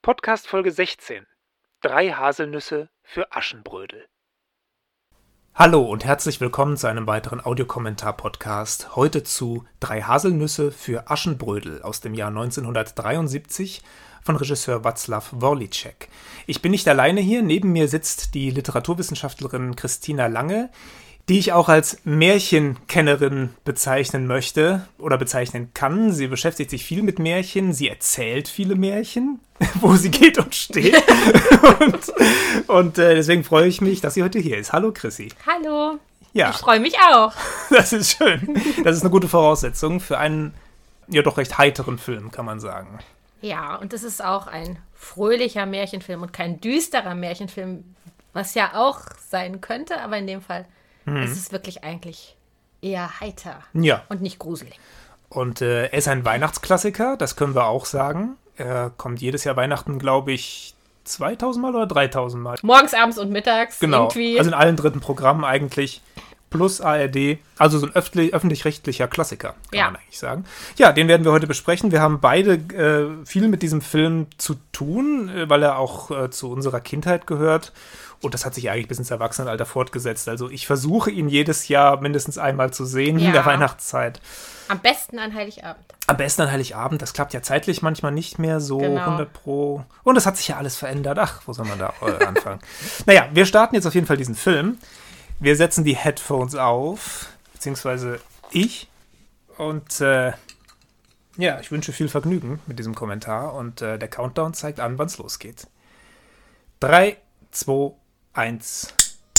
Podcast Folge 16. 3 Haselnüsse für Aschenbrödel. Hallo und herzlich willkommen zu einem weiteren Audiokommentar-Podcast. Heute zu 3 Haselnüsse für Aschenbrödel aus dem Jahr 1973 von Regisseur Václav Worlicek. Ich bin nicht alleine hier. Neben mir sitzt die Literaturwissenschaftlerin Christina Lange, die ich auch als Märchenkennerin bezeichnen möchte oder bezeichnen kann. Sie beschäftigt sich viel mit Märchen, sie erzählt viele Märchen, wo sie geht und steht. und deswegen freue ich mich, dass sie heute hier ist. Hallo Chrissy. Hallo. Ja. Ich freue mich auch. Das ist schön. Das ist eine gute Voraussetzung für einen ja doch recht heiteren Film, kann man sagen. Ja, und es ist auch ein fröhlicher Märchenfilm und kein düsterer Märchenfilm, was ja auch sein könnte, aber in dem Fall ist es wirklich eigentlich eher heiter und nicht gruselig. Und er ist ein Weihnachtsklassiker, das können wir auch sagen. Er kommt jedes Jahr Weihnachten, glaube ich, 2000 Mal oder 3000 Mal. Morgens, abends und mittags. Genau, irgendwie. Also in allen dritten Programmen eigentlich. Plus ARD, also so ein öffentlich-rechtlicher Klassiker, kann man eigentlich sagen. Ja, den werden wir heute besprechen. Wir haben beide viel mit diesem Film zu tun, weil er auch zu unserer Kindheit gehört. Und das hat sich eigentlich bis ins Erwachsenenalter fortgesetzt. Also ich versuche ihn jedes Jahr mindestens einmal zu sehen in der Weihnachtszeit. Am besten an Heiligabend. Am besten an Heiligabend. Das klappt ja zeitlich manchmal nicht mehr so 100%. Und es hat sich ja alles verändert. Ach, wo soll man da anfangen? Naja, wir starten jetzt auf jeden Fall diesen Film. Wir setzen die Headphones auf, beziehungsweise ich. Und ich wünsche viel Vergnügen mit diesem Kommentar. Und der Countdown zeigt an, wann es losgeht. 3, 2, 1.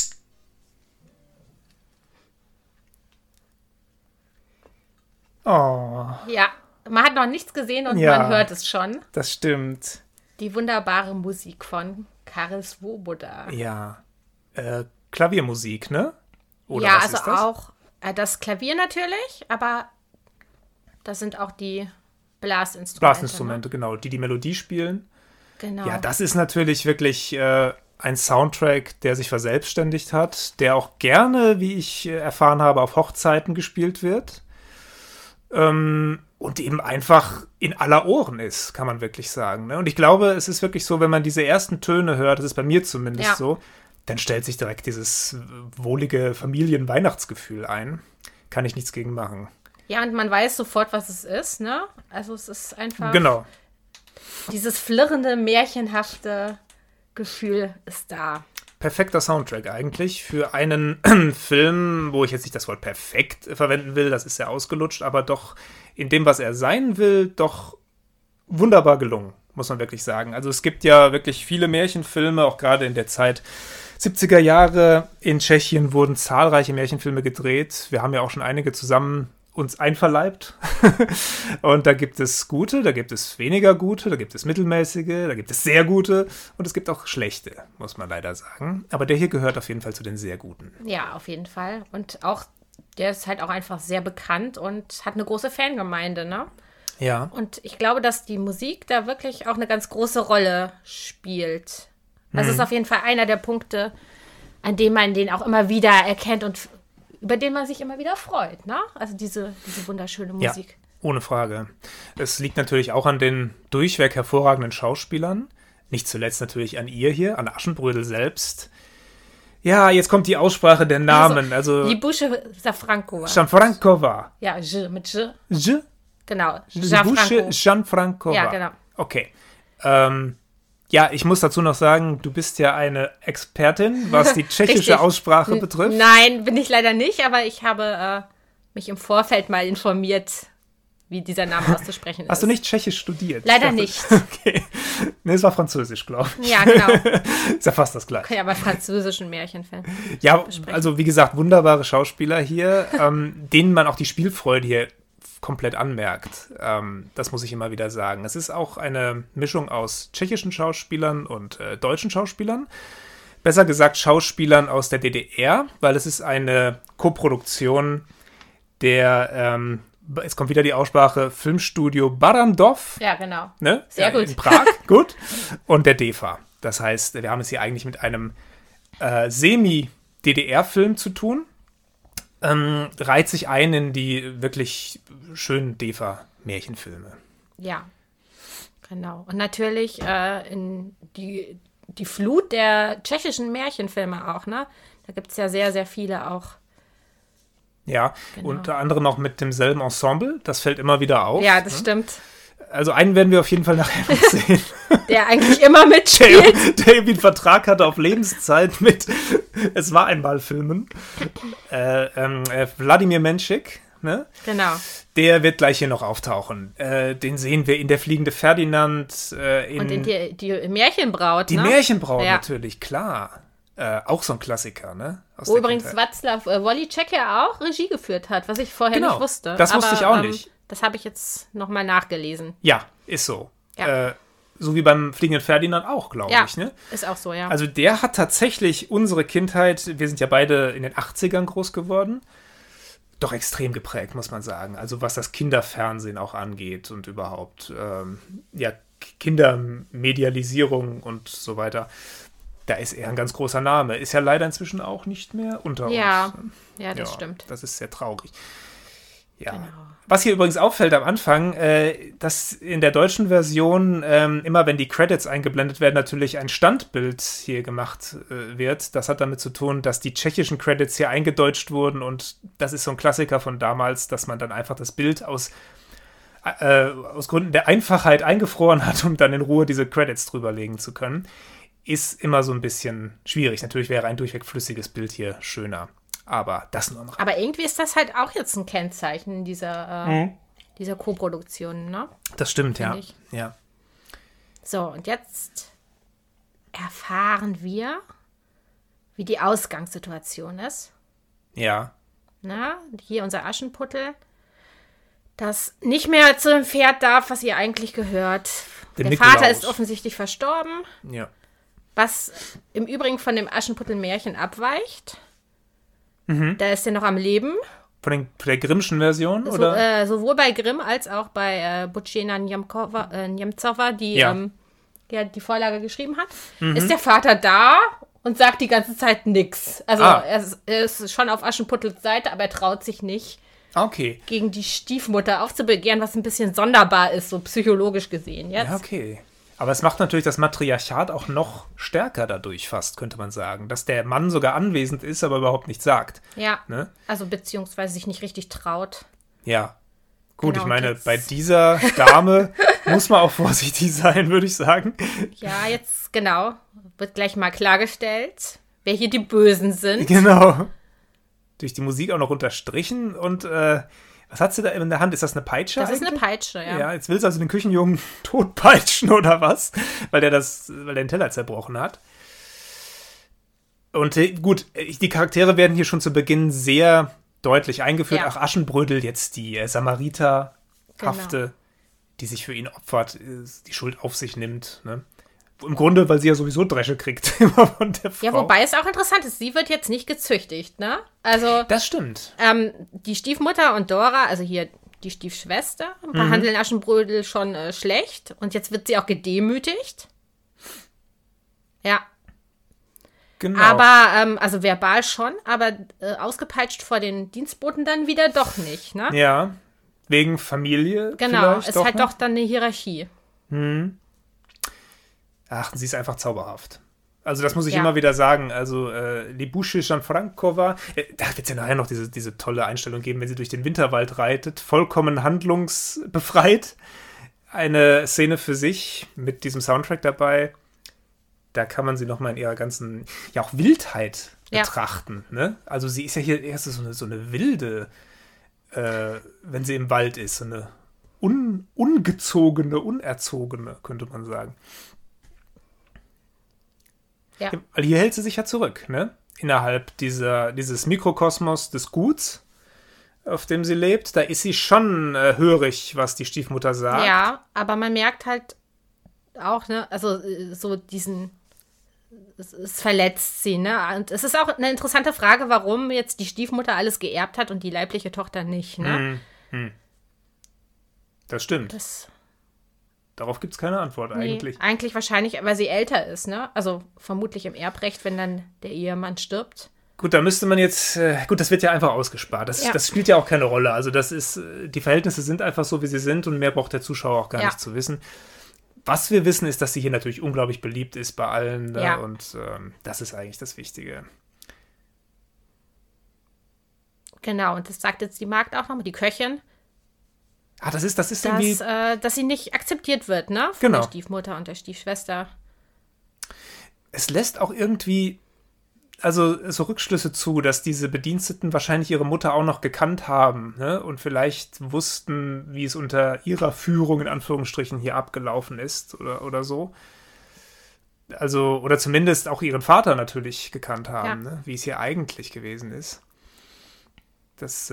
Oh. Ja, man hat noch nichts gesehen und man hört es schon. Das stimmt. Die wunderbare Musik von Karel Svoboda. Ja, Klaviermusik, ne? Oder ja, was also ist das? auch das Klavier natürlich, aber das sind auch die Blasinstrumente. Blasinstrumente, genau, die Melodie spielen. Genau. Ja, das ist natürlich wirklich ein Soundtrack, der sich verselbstständigt hat, der auch gerne, wie ich erfahren habe, auf Hochzeiten gespielt wird. Und eben einfach in aller Ohren ist, kann man wirklich sagen. Ne? Und ich glaube, es ist wirklich so, wenn man diese ersten Töne hört, das ist bei mir zumindest so, dann stellt sich direkt dieses wohlige Familien-Weihnachtsgefühl ein. Kann ich nichts gegen machen. Ja, und man weiß sofort, was es ist, ne? Also es ist einfach dieses flirrende, märchenhafte Gefühl ist da. Perfekter Soundtrack eigentlich für einen Film, wo ich jetzt nicht das Wort perfekt verwenden will, das ist ja ausgelutscht, aber doch in dem, was er sein will, doch wunderbar gelungen, muss man wirklich sagen. Also es gibt ja wirklich viele Märchenfilme, auch gerade in der Zeit 70er Jahre in Tschechien wurden zahlreiche Märchenfilme gedreht. Wir haben ja auch schon einige zusammen uns einverleibt. Und da gibt es gute, da gibt es weniger gute, da gibt es mittelmäßige, da gibt es sehr gute und es gibt auch schlechte, muss man leider sagen. Aber der hier gehört auf jeden Fall zu den sehr guten. Ja, auf jeden Fall. Und auch, der ist halt auch einfach sehr bekannt und hat eine große Fangemeinde, ne? Ja. Und ich glaube, dass die Musik da wirklich auch eine ganz große Rolle spielt. Das ist auf jeden Fall einer der Punkte, an dem man den auch immer wieder erkennt und über den man sich immer wieder freut, ne? Also diese wunderschöne Musik. Ja, ohne Frage. Es liegt natürlich auch an den durchweg hervorragenden Schauspielern. Nicht zuletzt natürlich an ihr hier, an Aschenbrödel selbst. Ja, jetzt kommt die Aussprache der Namen. Also Libusche Gianfrancova. Gianfrancova. Ja, mit J. J? Genau. Libusche Gianfrancova. Ja, genau. Okay. Ja, ich muss dazu noch sagen, du bist ja eine Expertin, was die tschechische Aussprache betrifft. Nein, bin ich leider nicht, aber ich habe mich im Vorfeld mal informiert, wie dieser Name auszusprechen ist. Hast du nicht Tschechisch studiert? Leider nicht. Okay. Nee, es war Französisch, glaube ich. Ja, genau. Ist ja fast das Gleiche. Okay, aber französischen Märchenfilm. Ja, also wie gesagt, wunderbare Schauspieler hier, denen man auch die Spielfreude hier komplett anmerkt. Das muss ich immer wieder sagen. Es ist auch eine Mischung aus tschechischen Schauspielern und deutschen Schauspielern. Besser gesagt Schauspielern aus der DDR, weil es ist eine Koproduktion der, jetzt kommt wieder die Aussprache, Filmstudio Barrandov. Ja, genau. Ne? Sehr gut. In Prag, gut. Und der DEFA. Das heißt, wir haben es hier eigentlich mit einem Semi-DDR-Film zu tun. Reiht sich ein in die wirklich schönen DEFA-Märchenfilme. Ja, Genau. Und natürlich in die Flut der tschechischen Märchenfilme auch, ne? Da gibt es ja sehr, sehr viele auch. Ja, genau. Unter anderem auch mit demselben Ensemble. Das fällt immer wieder auf. Ja, das stimmt. Also einen werden wir auf jeden Fall nachher noch sehen. Der eigentlich immer mitspielt. Der irgendwie einen Vertrag hatte auf Lebenszeit mit Es war einmal Filmen. Wladimir Menschik, ne? Genau. Der wird gleich hier noch auftauchen. Den sehen wir in Der fliegende Ferdinand. Und in die Märchenbraut, Die ne? Märchenbraut, natürlich, klar. Auch so ein Klassiker, ne? Wo übrigens Václav Volíček ja auch Regie geführt hat, was ich vorher nicht wusste. Das wusste ich auch nicht. Das habe ich jetzt nochmal nachgelesen. Ja, ist so. Ja. So wie beim Fliegenden Ferdinand auch, glaube ich. Ne? Ist auch so, ja. Also der hat tatsächlich unsere Kindheit, wir sind ja beide in den 80ern groß geworden, doch extrem geprägt, muss man sagen. Also was das Kinderfernsehen auch angeht und überhaupt, Kindermedialisierung und so weiter. Da ist er ein ganz großer Name. Ist ja leider inzwischen auch nicht mehr unter uns. Ja, das stimmt. Das ist sehr traurig. Ja. Genau. Was hier übrigens auffällt am Anfang, dass in der deutschen Version immer, wenn die Credits eingeblendet werden, natürlich ein Standbild hier gemacht wird. Das hat damit zu tun, dass die tschechischen Credits hier eingedeutscht wurden und das ist so ein Klassiker von damals, dass man dann einfach das Bild aus Gründen der Einfachheit eingefroren hat, um dann in Ruhe diese Credits drüberlegen zu können. Ist immer so ein bisschen schwierig. Natürlich wäre ein durchweg flüssiges Bild hier schöner. Aber das nur am Rand. Aber irgendwie ist das halt auch jetzt ein Kennzeichen dieser Co-Produktion, ne? Das stimmt, ja. Ja. So, und jetzt erfahren wir, wie die Ausgangssituation ist. Ja. Na, hier unser Aschenputtel, das nicht mehr zu dem Pferd darf, was ihr eigentlich gehört. Der Nikolaus. Vater ist offensichtlich verstorben. Ja. Was im Übrigen von dem Aschenputtel-Märchen abweicht. Da ist er noch am Leben. Von der Grimmschen Version, oder? Sowohl bei Grimm als auch bei Bucina Němcová, die die Vorlage geschrieben hat. Ist der Vater da und sagt die ganze Zeit nix. Also er ist schon auf Aschenputtels Seite, aber er traut sich nicht, gegen die Stiefmutter aufzubegehren, was ein bisschen sonderbar ist, so psychologisch gesehen jetzt. Ja, okay. Aber es macht natürlich das Matriarchat auch noch stärker dadurch fast, könnte man sagen. Dass der Mann sogar anwesend ist, aber überhaupt nichts sagt. Ja, ne? Also beziehungsweise sich nicht richtig traut. Ja, gut, genau, ich meine, bei dieser Dame muss man auch vorsichtig sein, würde ich sagen. Ja, jetzt, genau, wird gleich mal klargestellt, wer hier die Bösen sind. Genau. Durch die Musik auch noch unterstrichen und was hat sie da in der Hand? Ist das eine Peitsche? Das ist eine Peitsche, ja. Ja, jetzt will sie also den Küchenjungen totpeitschen oder was? Weil der den Teller zerbrochen hat. Und gut, die Charaktere werden hier schon zu Beginn sehr deutlich eingeführt. Ja. Ach, Aschenbrödel, jetzt die Samariterhafte, die sich für ihn opfert, die Schuld auf sich nimmt, ne? Im Grunde, weil sie ja sowieso Dresche kriegt immer von der Frau. Ja, wobei es auch interessant ist, sie wird jetzt nicht gezüchtigt, ne? Also das stimmt. Die Stiefmutter und Dora, also hier die Stiefschwester, behandeln Aschenbrödel schon schlecht und jetzt wird sie auch gedemütigt. Ja. Genau. Aber, also verbal schon, aber ausgepeitscht vor den Dienstboten dann wieder doch nicht, ne? Ja, wegen Familie. Genau, ist halt doch dann eine Hierarchie. Ach, sie ist einfach zauberhaft. Also das muss ich immer wieder sagen. Also Libuše Janfrankova, da wird es ja nachher noch diese tolle Einstellung geben, wenn sie durch den Winterwald reitet, vollkommen handlungsbefreit. Eine Szene für sich mit diesem Soundtrack dabei. Da kann man sie nochmal in ihrer ganzen, auch Wildheit betrachten. Ne? Also sie ist ja hier erst so eine wilde, wenn sie im Wald ist, so eine ungezogene, unerzogene, könnte man sagen. Ja. Weil hier hält sie sich ja zurück, ne? Innerhalb dieses Mikrokosmos des Guts, auf dem sie lebt. Da ist sie schon hörig, was die Stiefmutter sagt. Ja, aber man merkt halt auch, ne, also so es verletzt sie, ne? Und es ist auch eine interessante Frage, warum jetzt die Stiefmutter alles geerbt hat und die leibliche Tochter nicht, ne? Das stimmt. Darauf gibt es keine Antwort eigentlich. Eigentlich wahrscheinlich, weil sie älter ist, ne? Also vermutlich im Erbrecht, wenn dann der Ehemann stirbt. Gut, da müsste man jetzt, das wird ja einfach ausgespart. Das spielt ja auch keine Rolle. Also die Verhältnisse sind einfach so, wie sie sind und mehr braucht der Zuschauer auch gar nicht zu wissen. Was wir wissen, ist, dass sie hier natürlich unglaublich beliebt ist bei allen. Ne? Ja. Und das ist eigentlich das Wichtige. Genau, und das sagt jetzt die Magd auch nochmal, die Köchin. Das ist irgendwie... dass sie nicht akzeptiert wird, ne? Von Genau. der Stiefmutter und der Stiefschwester. Es lässt auch irgendwie, also so Rückschlüsse zu, dass diese Bediensteten wahrscheinlich ihre Mutter auch noch gekannt haben, ne? Und vielleicht wussten, wie es unter ihrer Führung in Anführungsstrichen hier abgelaufen ist oder so. Also, oder zumindest auch ihren Vater natürlich gekannt haben, ne? Wie es hier eigentlich gewesen ist. Das,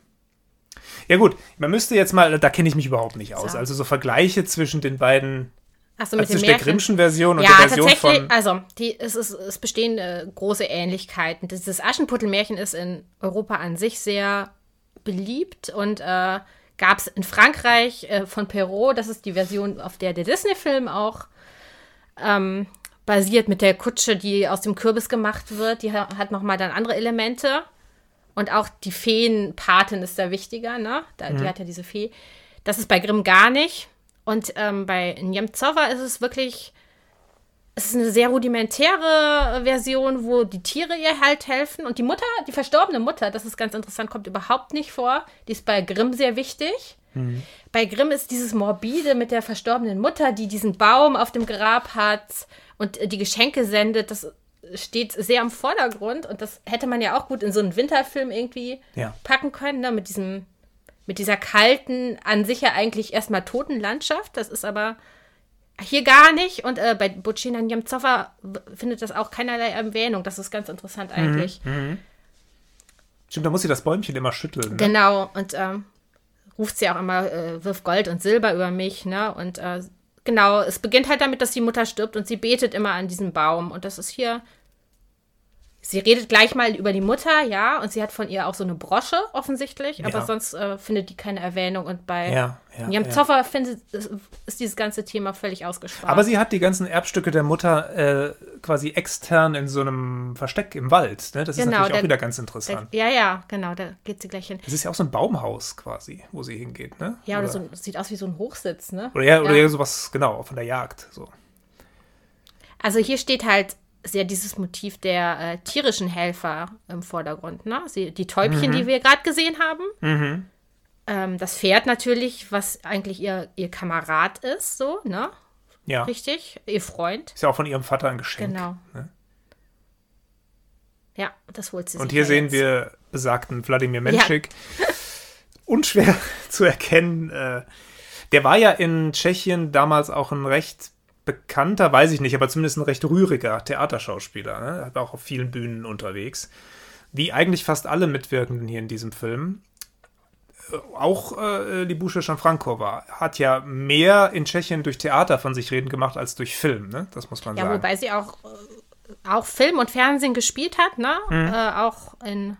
ja gut, man müsste jetzt mal, da kenne ich mich überhaupt nicht aus, also so Vergleiche zwischen den beiden, Ach so, mit dem zwischen der Märchen. Grimmschen Version und Ja, der Version tatsächlich, von... also es bestehen große Ähnlichkeiten. Dieses Aschenputtel-Märchen ist in Europa an sich sehr beliebt und gab es in Frankreich von Perrault, das ist die Version, auf der Disney-Film auch basiert, mit der Kutsche, die aus dem Kürbis gemacht wird. Die hat nochmal dann andere Elemente. Und auch die Feenpatin ist da wichtiger, ne? Die hat ja diese Fee. Das ist bei Grimm gar nicht. Und bei Němcová ist es wirklich, es ist eine sehr rudimentäre Version, wo die Tiere ihr halt helfen. Und die Mutter, die verstorbene Mutter, das ist ganz interessant, kommt überhaupt nicht vor. Die ist bei Grimm sehr wichtig. Bei Grimm ist dieses Morbide mit der verstorbenen Mutter, die diesen Baum auf dem Grab hat und die Geschenke sendet, das steht sehr im Vordergrund. Und das hätte man ja auch gut in so einen Winterfilm irgendwie packen können, ne? Mit dieser kalten, an sich ja eigentlich erstmal toten Landschaft. Das ist aber hier gar nicht. Und bei Božena Němcová findet das auch keinerlei Erwähnung. Das ist ganz interessant eigentlich. Stimmt, da muss sie das Bäumchen immer schütteln. Ne? Genau. Und ruft sie auch immer, wirf Gold und Silber über mich. Ne? Und genau, es beginnt halt damit, dass die Mutter stirbt und sie betet immer an diesem Baum. Und das ist hier... Sie redet gleich mal über die Mutter, ja, und sie hat von ihr auch so eine Brosche offensichtlich, aber sonst findet die keine Erwähnung. Und bei Němcová ist dieses ganze Thema völlig ausgespart. Aber sie hat die ganzen Erbstücke der Mutter quasi extern in so einem Versteck im Wald. Ne? Das ist natürlich auch wieder ganz interessant. Genau, da geht sie gleich hin. Das ist ja auch so ein Baumhaus quasi, wo sie hingeht, ne? Ja, oder so, sieht aus wie so ein Hochsitz, ne? Oder sowas, genau, von der Jagd. So. Also hier steht halt sehr dieses Motiv der tierischen Helfer im Vordergrund, ne? Die Täubchen, die wir gerade gesehen haben. Das Pferd natürlich, was eigentlich ihr Kamerad ist, so, ne? Ja. Richtig, ihr Freund. Ist ja auch von ihrem Vater ein Geschenk. Genau. Ne? Ja, das holt sie sich. Und hier sehen wir besagten Wladimir Menšik. Ja. Unschwer zu erkennen. Der war ja in Tschechien damals auch ein recht bekannter, weiß ich nicht, aber zumindest ein recht rühriger Theaterschauspieler. Ne? Er war auch auf vielen Bühnen unterwegs. Wie eigentlich fast alle Mitwirkenden hier in diesem Film. Auch Libouše Šafránková hat ja mehr in Tschechien durch Theater von sich reden gemacht als durch Film, ne? Das muss man sagen. Ja, wobei sie auch Film und Fernsehen gespielt hat, ne? Auch in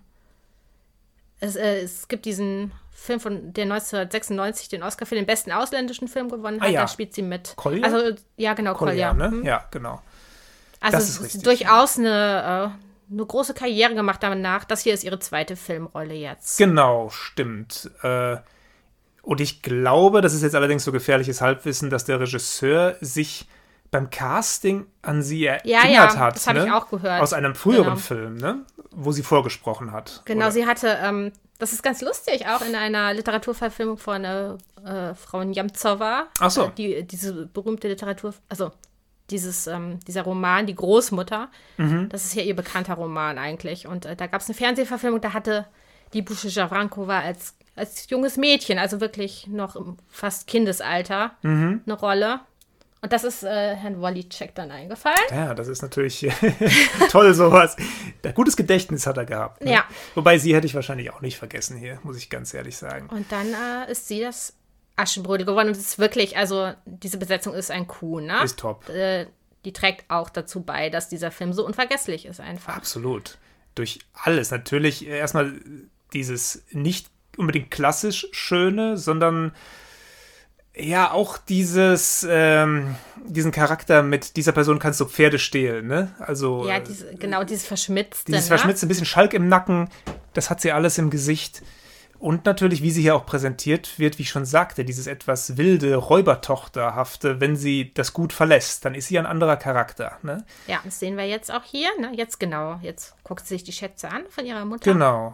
es gibt diesen Film, der 1996 den Oscar für den besten ausländischen Film gewonnen hat. Da spielt sie mit. Kolja? Also, ja, genau, Kolja. Ne? Ja, genau. Also es ist durchaus eine große Karriere gemacht danach. Das hier ist ihre zweite Filmrolle jetzt. Genau, stimmt. Und ich glaube, das ist jetzt allerdings so gefährliches Halbwissen, dass der Regisseur sich beim Casting an sie erinnert hat. Das habe ich auch gehört. Aus einem früheren Film, ne? Wo sie vorgesprochen hat. Genau, oder? Sie hatte, das ist ganz lustig, auch in einer Literaturverfilmung von Frau Němcová. Ach so. Diese berühmte Literatur, also dieser Roman, Die Großmutter, das ist ja ihr bekannter Roman eigentlich. Und da gab es eine Fernsehverfilmung, da hatte Libouše Šafránková als junges Mädchen, also wirklich noch im fast Kindesalter, eine Rolle. Und das ist Herrn Wojciech dann eingefallen. Ja, das ist natürlich toll, sowas. Gutes Gedächtnis hat er gehabt. Ne? Ja. Wobei sie hätte ich wahrscheinlich auch nicht vergessen hier, muss ich ganz ehrlich sagen. Und dann ist sie das Aschenbrödel geworden. Und es ist wirklich, also diese Besetzung ist ein Coup, ne? Ist top. Die trägt auch dazu bei, dass dieser Film so unvergesslich ist einfach. Absolut. Durch alles. Natürlich erstmal dieses nicht unbedingt klassisch Schöne, sondern ja, auch diesen Charakter mit dieser Person kannst du Pferde stehlen, ne? Also, ja, dieses Verschmitzte. Dieses Verschmitzte, ein bisschen Schalk im Nacken, das hat sie alles im Gesicht. Und natürlich, wie sie hier auch präsentiert wird, wie ich schon sagte, dieses etwas wilde, Räubertochterhafte, wenn sie das Gut verlässt, dann ist sie ein anderer Charakter. Ne? Ja, das sehen wir jetzt auch hier. Ne? Jetzt guckt sie sich die Schätze an von ihrer Mutter. Genau.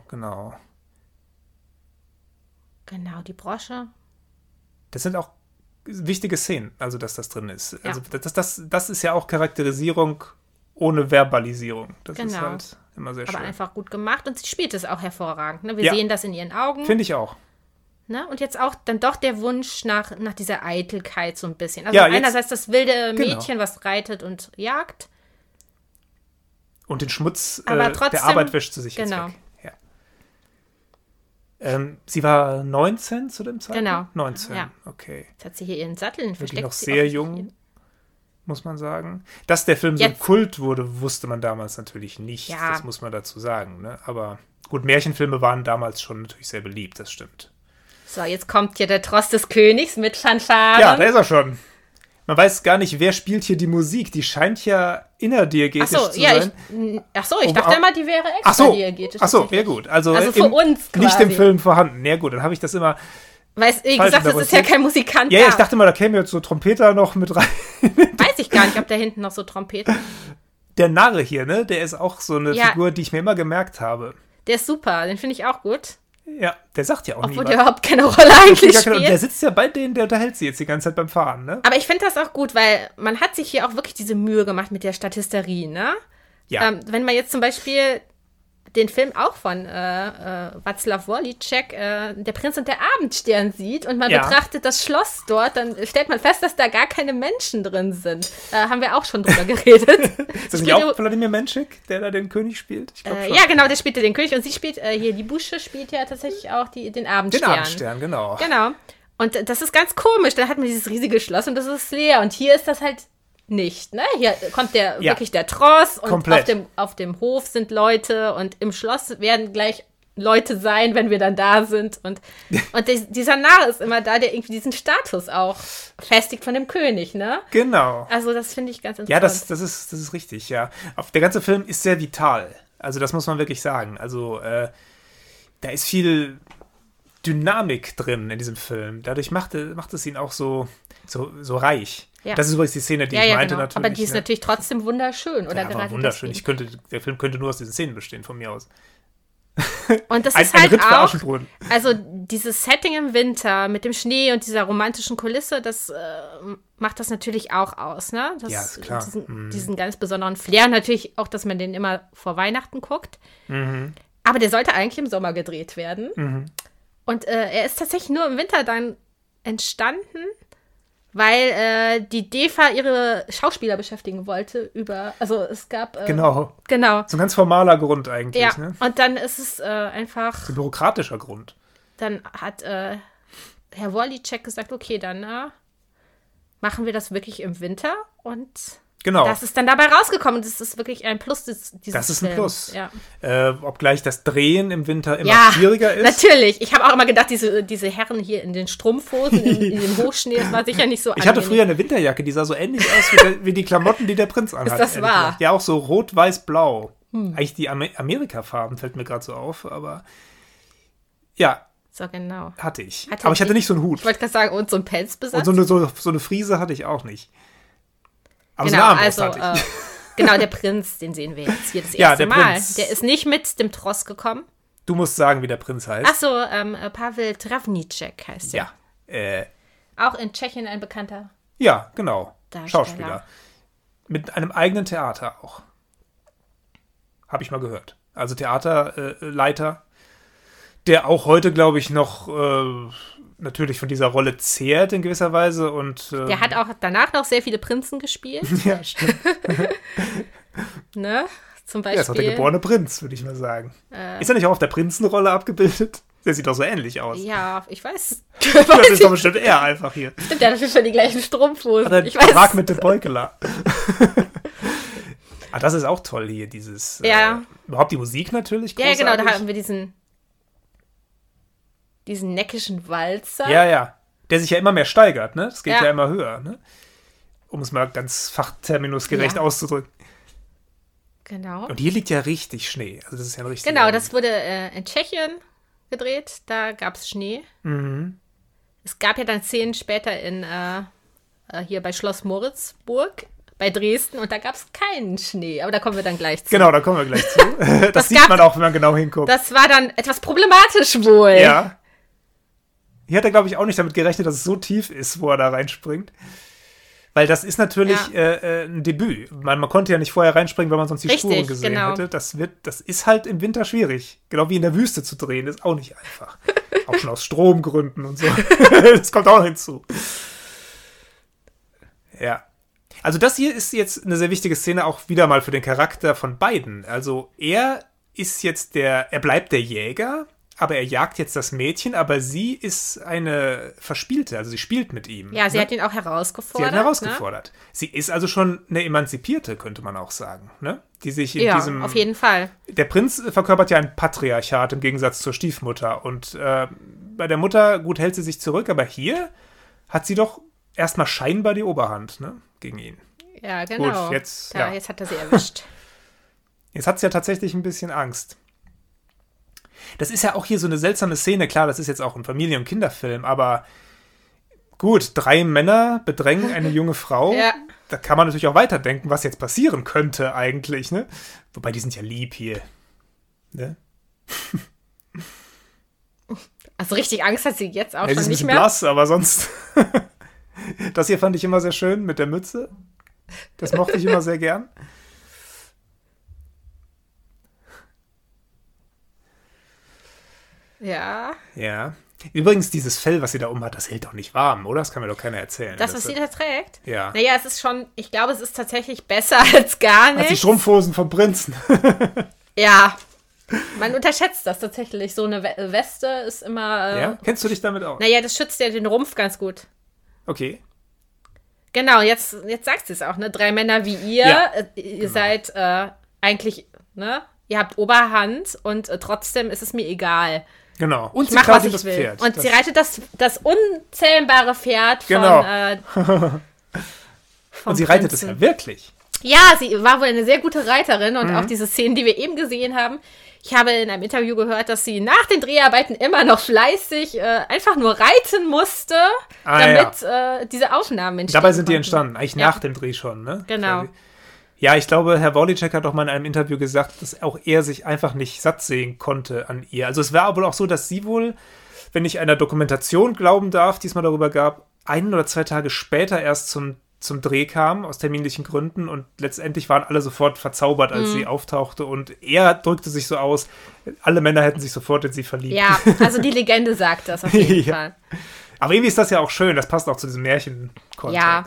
Genau, die Brosche. Das sind auch wichtige Szenen, also dass das drin ist. Ja. Also das ist ja auch Charakterisierung ohne Verbalisierung. Das ist halt immer sehr schön. Aber einfach gut gemacht und sie spielt es auch hervorragend. Ne? Wir sehen das in ihren Augen. Finde ich auch. Ne? Und jetzt auch dann doch der Wunsch nach dieser Eitelkeit so ein bisschen. Also Ja, einerseits das wilde Mädchen, was reitet und jagt. Und den Schmutz aber trotzdem, der Arbeit wäscht sie sich jetzt weg. Sie war 19 zu dem Zeitpunkt? Genau. 19, ja. Okay. Jetzt hat sie hier ihren Sattel und versteckt noch sie sehr jung, muss man sagen. Dass der Film so ein Kult wurde, wusste man damals natürlich nicht. Ja. Das muss man dazu sagen. Ne? Aber gut, Märchenfilme waren damals schon natürlich sehr beliebt, das stimmt. So, jetzt kommt hier der Tross des Königs mit Fanfaren. Ja, da ist er schon. Man weiß gar nicht, wer spielt hier die Musik. Die scheint ja innerdiegetisch zu sein. Ich dachte immer, die wäre extra diegetisch. Achso, ja gut. Also für uns quasi. Nicht im Film vorhanden. Ja gut, dann habe ich das immer wie gesagt, das ist ja kein Musikant. Ja, ich dachte mal, da käme jetzt so Trompeter noch mit rein. Weiß ich gar nicht, ob da hinten noch so Trompeten. Der Narre hier, ne? Der ist auch so eine Figur, die ich mir immer gemerkt habe. Der ist super, den finde ich auch gut. Ja, der sagt ja auch obwohl der überhaupt keine Rolle eigentlich spielt. Und der sitzt ja bei denen, der unterhält sie jetzt die ganze Zeit beim Fahren, ne? Aber ich finde das auch gut, weil man hat sich hier auch wirklich diese Mühe gemacht mit der Statisterie, ne? Ja. Wenn man jetzt zum Beispiel den Film auch von Václav Volíček, Der Prinz und der Abendstern sieht und man betrachtet das Schloss dort, dann stellt man fest, dass da gar keine Menschen drin sind. Da haben wir auch schon drüber geredet. Ist das nicht auch Wladimir Menschik, der da den König spielt? Ich glaub schon. Ja, genau, der spielte den König und sie spielt, hier die Busche spielt ja tatsächlich auch den Abendstern. Den Abendstern, genau. Genau. Und das ist ganz komisch, da hat man dieses riesige Schloss und das ist leer und hier ist das halt nicht, ne? Hier kommt wirklich der Tross und auf dem Hof sind Leute und im Schloss werden gleich Leute sein, wenn wir dann da sind und dieser Narr ist immer da, der irgendwie diesen Status auch festigt von dem König, ne? Genau. Also das finde ich ganz interessant. Ja, das ist richtig, ja. Der ganze Film ist sehr vital, also das muss man wirklich sagen, also da ist viel Dynamik drin in diesem Film, dadurch macht es ihn auch so reich. Ja. Das ist übrigens die Szene, die ich meinte, genau. natürlich. Aber die ist natürlich trotzdem wunderschön. Oder gerade wunderschön. Der Film könnte nur aus diesen Szenen bestehen, von mir aus. Und das ist halt auch, also dieses Setting im Winter mit dem Schnee und dieser romantischen Kulisse, das macht das natürlich auch aus, ne? Das, ja, ist klar. Diesen ganz besonderen Flair. Natürlich auch, dass man den immer vor Weihnachten guckt. Mhm. Aber der sollte eigentlich im Sommer gedreht werden. Mhm. Und er ist tatsächlich nur im Winter dann entstanden, weil die DEFA ihre Schauspieler beschäftigen wollte also es gab... Genau. So ein ganz formaler Grund eigentlich, ja. Ne? Und dann ist es einfach... So ein bürokratischer Grund. Dann hat Herr Volíček gesagt, okay, dann machen wir das wirklich im Winter und das ist dann dabei rausgekommen. Das ist wirklich ein Plus dieses Films. Das ist ein Plus. Ja. Obgleich das Drehen im Winter immer schwieriger ist. Natürlich. Ich habe auch immer gedacht, diese Herren hier in den Strumpfhosen, in dem Hochschnee, das war sicher nicht so angenehm. Ich hatte früher eine Winterjacke, die sah so ähnlich aus wie die Klamotten, die der Prinz anhat. Ist das wahr? Ja, auch so rot, weiß, blau. Eigentlich die Amerika-Farben, fällt mir gerade so auf, aber ja. So, genau. Hatte ich. Aber ich hatte nicht so einen Hut. Ich wollte gerade sagen, und so einen Pelzbesatz. Und so eine Friese hatte ich auch nicht. Aber genau, so eine Armbrust hatte ich. Genau, der Prinz, den sehen wir jetzt hier das erste Mal. Prinz. Der ist nicht mit dem Tross gekommen. Du musst sagen, wie der Prinz heißt. Ach so, Pavel Travníček heißt er. Ja. Auch in Tschechien ein bekannter. Ja, genau. Darsteller. Schauspieler. Mit einem eigenen Theater auch. Habe ich mal gehört. Also Theaterleiter, der auch heute, glaube ich, noch natürlich von dieser Rolle zehrt in gewisser Weise. Und der hat auch danach noch sehr viele Prinzen gespielt. Ja, stimmt. Ne? Zum Beispiel. Ja, ist auch der geborene Prinz, würde ich mal sagen. Ist er nicht auch auf der Prinzenrolle abgebildet? Der sieht doch so ähnlich aus. Ja, ich weiß. Das ist doch bestimmt er einfach hier. Stimmt, der hat natürlich schon die gleichen Strumpfhosen. Ich weiß. Vertrag mit dem Beukeler. Das ist auch toll hier, dieses... überhaupt die Musik natürlich großartig. Ja, genau, da haben wir diesen neckischen Walzer. Ja. Der sich ja immer mehr steigert, ne? Das geht ja immer höher, ne? Um es mal ganz fachterminusgerecht auszudrücken. Genau. Und hier liegt ja richtig Schnee. Also das ist ja ein richtiger... Genau, das wurde in Tschechien gedreht. Da gab es Schnee. Mhm. Es gab ja dann Szenen später hier bei Schloss Moritzburg, bei Dresden, und da gab es keinen Schnee. Aber da kommen wir dann gleich zu. Genau, da kommen wir gleich zu. Das sieht man auch, wenn man genau hinguckt. Das war dann etwas problematisch wohl. Ja. Hier hat er, glaube ich, auch nicht damit gerechnet, dass es so tief ist, wo er da reinspringt. Weil das ist natürlich ein Debüt. Man konnte ja nicht vorher reinspringen, weil man sonst die Spuren gesehen hätte. Das ist halt im Winter schwierig. Genau wie in der Wüste zu drehen, ist auch nicht einfach. Auch schon aus Stromgründen und so. Das kommt auch hinzu. Ja. Also das hier ist jetzt eine sehr wichtige Szene auch wieder mal für den Charakter von beiden. Also er bleibt der Jäger, aber er jagt jetzt das Mädchen, aber sie ist eine Verspielte, also sie spielt mit ihm. Ja, sie hat ihn auch herausgefordert. Sie hat ihn herausgefordert. Ne? Sie ist also schon eine Emanzipierte, könnte man auch sagen, ne? Die sich in diesem... auf jeden Fall. Der Prinz verkörpert ja ein Patriarchat im Gegensatz zur Stiefmutter. Und bei der Mutter, gut, hält sie sich zurück, aber hier hat sie doch erstmal scheinbar die Oberhand, ne? Gegen ihn. Ja, genau. Gut, jetzt hat er sie erwischt. Jetzt hat sie ja tatsächlich ein bisschen Angst. Das ist ja auch hier so eine seltsame Szene. Klar, das ist jetzt auch ein Familien- und Kinderfilm, aber gut, 3 Männer bedrängen eine junge Frau. Ja. Da kann man natürlich auch weiterdenken, was jetzt passieren könnte eigentlich, ne? Wobei, die sind ja lieb hier. Ne? Also richtig Angst hat sie jetzt auch Ja, schon ist nicht ein bisschen mehr. blass, aber sonst... Das hier fand ich immer sehr schön mit der Mütze. Das mochte ich immer sehr gern. Ja. Ja. Übrigens, dieses Fell, was sie da hat, das hält doch nicht warm, oder? Das kann mir doch keiner erzählen. Das, was sie da trägt? Ja. Naja, es ist schon, ich glaube, es ist tatsächlich besser als gar nicht. Als die Strumpfhosen vom Prinzen. Ja. Man unterschätzt das tatsächlich. So eine Weste ist immer... Ja? Kennst du dich damit aus? Naja, das schützt ja den Rumpf ganz gut. Okay. Genau, jetzt sagt sie es auch, ne? 3 Männer wie ihr. Ja. Ihr seid eigentlich, ne? Ihr habt Oberhand und trotzdem ist es mir egal. Genau. Und Ich mach, was ich das will. Pferd. Und sie reitet das unzähmbare Pferd von, Genau. vom Und sie reitet es Prinzen. ja wirklich. Ja, sie war wohl eine sehr gute Reiterin und auch diese Szenen, die wir eben gesehen haben. Ich habe in einem Interview gehört, dass sie nach den Dreharbeiten immer noch fleißig einfach nur reiten musste, damit diese Aufnahmen entstehen. Dabei sind die konnten. entstanden. Eigentlich nach dem Dreh schon, ne? Genau. Quasi. Ja, ich glaube, Herr Wawlicek hat doch mal in einem Interview gesagt, dass auch er sich einfach nicht satt sehen konnte an ihr. Also es war wohl auch so, dass sie wohl, wenn ich einer Dokumentation glauben darf, die es mal darüber gab, 1 oder 2 Tage später erst zum Dreh kam, aus terminlichen Gründen, und letztendlich waren alle sofort verzaubert, als sie auftauchte, und er drückte sich so aus, alle Männer hätten sich sofort in sie verliebt. Ja, also die Legende sagt das auf jeden Ja. Fall. Aber irgendwie ist das ja auch schön, das passt auch zu diesem Märchenkontext. Ja.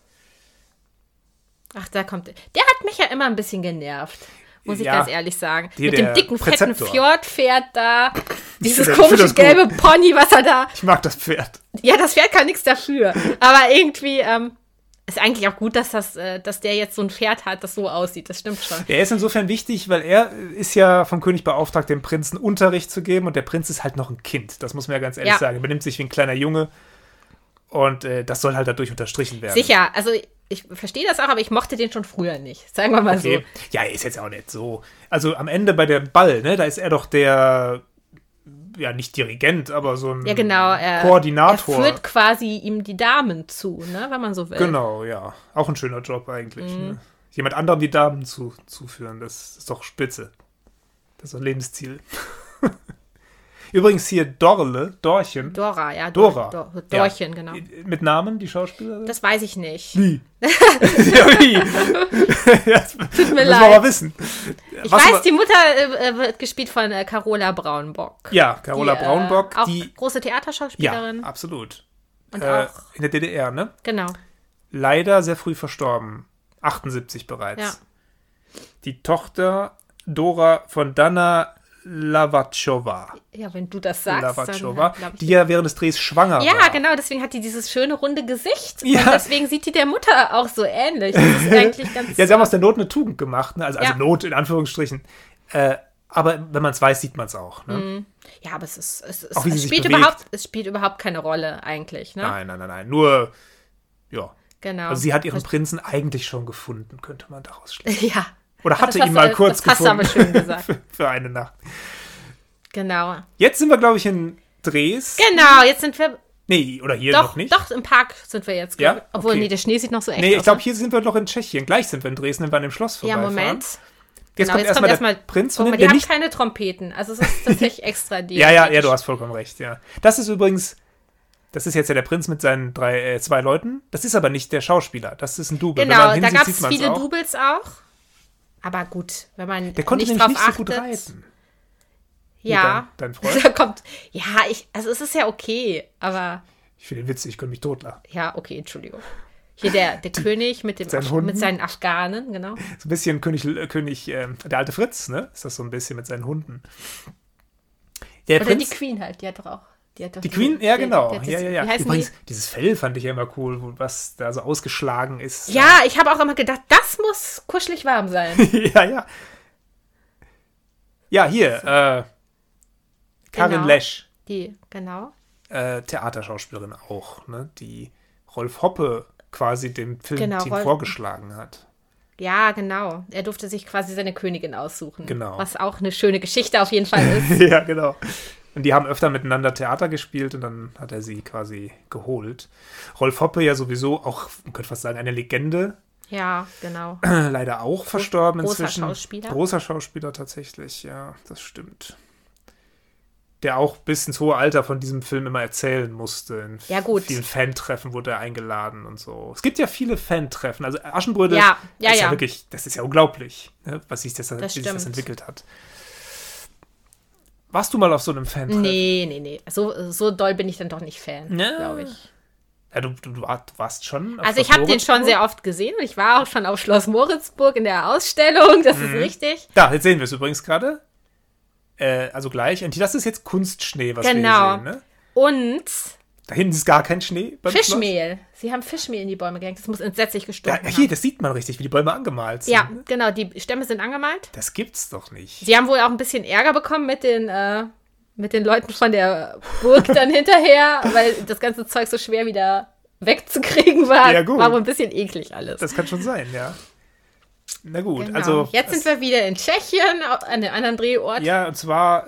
Ach, der hat mich ja immer ein bisschen genervt, muss ich ganz ehrlich sagen. Mit dem dicken, fetten Präzeptor. Fjordpferd da, dieses Ich find komische das gelbe Pony, was er da... Ich mag das Pferd. Ja, das Pferd kann nichts dafür. Aber irgendwie ist eigentlich auch gut, dass der jetzt so ein Pferd hat, das so aussieht. Das stimmt schon. Er ist insofern wichtig, weil er ist ja vom König beauftragt, dem Prinzen Unterricht zu geben, und der Prinz ist halt noch ein Kind. Das muss man ja ganz ehrlich sagen. Er benimmt sich wie ein kleiner Junge, und das soll halt dadurch unterstrichen werden. Sicher, also ich verstehe das auch, aber ich mochte den schon früher nicht. Sagen wir mal so. Ja, er ist jetzt auch nicht so. Also am Ende bei dem Ball, ne, da ist er doch der, ja, nicht Dirigent, aber so ein Koordinator. Er führt quasi ihm die Damen zu, ne, wenn man so will. Genau, ja. Auch ein schöner Job eigentlich. Ne? Jemand anderem die Damen zuführen, das ist doch spitze. Das ist ein Lebensziel. Übrigens hier Dorchen. Dora, ja. Dora. Dorchen, ja. genau. Mit Namen, die Schauspielerin? Das weiß ich nicht. Wie? Ja, wie? Das Tut mir müssen leid. wir mal wissen. Ich weiß, die Mutter wird gespielt von Carola Braunbock. Ja, Carola Braunbock. Auch große Theaterschauspielerin. Ja, absolut. Und auch in der DDR, ne? Genau. Leider sehr früh verstorben. 78 bereits. Ja. Die Tochter Dora von Dana Lavachova. Ja, wenn du das sagst, Lavachova, dann die ja während des Drehs schwanger war. Ja, genau, deswegen hat die dieses schöne, runde Gesicht. Ja. Und deswegen sieht die der Mutter auch so ähnlich. Das ist eigentlich ganz... Ja, sie haben aus der Not eine Tugend gemacht, ne? Also Not in Anführungsstrichen. Aber wenn man es weiß, sieht man es auch. Ne? Ja, aber es Auch wie sie sich spielt überhaupt keine Rolle eigentlich. Ne? Nein. Nur, ja. Genau. Also sie hat ihren Prinzen eigentlich schon gefunden, könnte man daraus schließen. Ja. Oder hatte Das ihn mal kurz das hast gefunden. Du aber schön gesagt. für eine Nacht. Genau. Jetzt sind wir, glaube ich, in Dresden. Genau, jetzt sind wir... Nee, oder hier doch, noch nicht. Doch, im Park sind wir jetzt. Ja? Obwohl, okay. nee, der Schnee sieht noch so echt aus. Nee, ich glaube, ne? hier sind wir noch in Tschechien. Gleich sind wir in Dresden, wenn wir an dem Schloss vorbeifahren. Ja, Moment. Jetzt kommt erstmal der Prinz von die der haben nicht... keine Trompeten. Also es ist tatsächlich extra die. Ja, du hast vollkommen recht, ja. Das ist übrigens... Das ist jetzt ja der Prinz mit seinen zwei Leuten. Das ist aber nicht der Schauspieler. Das ist ein Double. Genau, da gab es viele Doubles auch. Aber gut, wenn man der konnte nicht nämlich drauf nicht so achtet. gut reiten. Ja. Dein Freund? Da kommt, ja, also es ist ja okay, aber... Ich finde den witzig, ich könnte mich totlachen. Ja, okay, Entschuldigung. Hier der König mit seinen Afghanen, genau. So ein bisschen der alte Fritz, ne? Ist das so ein bisschen mit seinen Hunden. Oder Prinz, die Queen halt, die hat doch auch... Die Queen, ja genau. Ja. Übrigens, dieses Fell fand ich ja immer cool, was da so ausgeschlagen ist. Ja, ich habe auch immer gedacht, das muss kuschelig warm sein. Ja. Ja, hier, Karin Lesch. Genau. Theaterschauspielerin auch, ne? Die Rolf Hoppe quasi dem Filmteam vorgeschlagen hat. Ja, genau. Er durfte sich quasi seine Königin aussuchen. Genau. Was auch eine schöne Geschichte auf jeden Fall ist. Ja, genau. Und die haben öfter miteinander Theater gespielt und dann hat er sie quasi geholt. Rolf Hoppe ja sowieso auch, man könnte fast sagen, eine Legende. Ja, genau. Leider auch verstorben inzwischen. Großer Schauspieler tatsächlich, ja, das stimmt. Der auch bis ins hohe Alter von diesem Film immer erzählen musste. In vielen Fantreffen wurde er eingeladen und so. Es gibt ja viele Fantreffen. Also Aschenbrödel ist ja wirklich, das ist ja unglaublich, ne, wie sich das entwickelt hat. Warst du mal auf so einem Fan-Treffen? Nee. So doll bin ich dann doch nicht Fan, glaube ich. Ja, du warst schon auf Also ich habe den schon sehr oft gesehen und ich war auch schon auf Schloss Moritzburg in der Ausstellung, das ist richtig. Da, jetzt sehen wir es übrigens gerade. Also gleich. Und das ist jetzt Kunstschnee, was wir hier sehen, ne? Und da hinten ist gar kein Schnee. Fischmehl. Sie haben Fischmehl in die Bäume gehängt. Das muss entsetzlich gestunken haben. Das sieht man richtig, wie die Bäume angemalt sind. Ja, genau. Die Stämme sind angemalt. Das gibt's doch nicht. Sie haben wohl auch ein bisschen Ärger bekommen mit den Leuten von der Burg dann hinterher, weil das ganze Zeug so schwer wieder wegzukriegen war. Ja, gut. War wohl ein bisschen eklig alles. Das kann schon sein, ja. Na gut, genau. also... Jetzt sind wir wieder in Tschechien, an einem anderen Drehort. Ja, und zwar,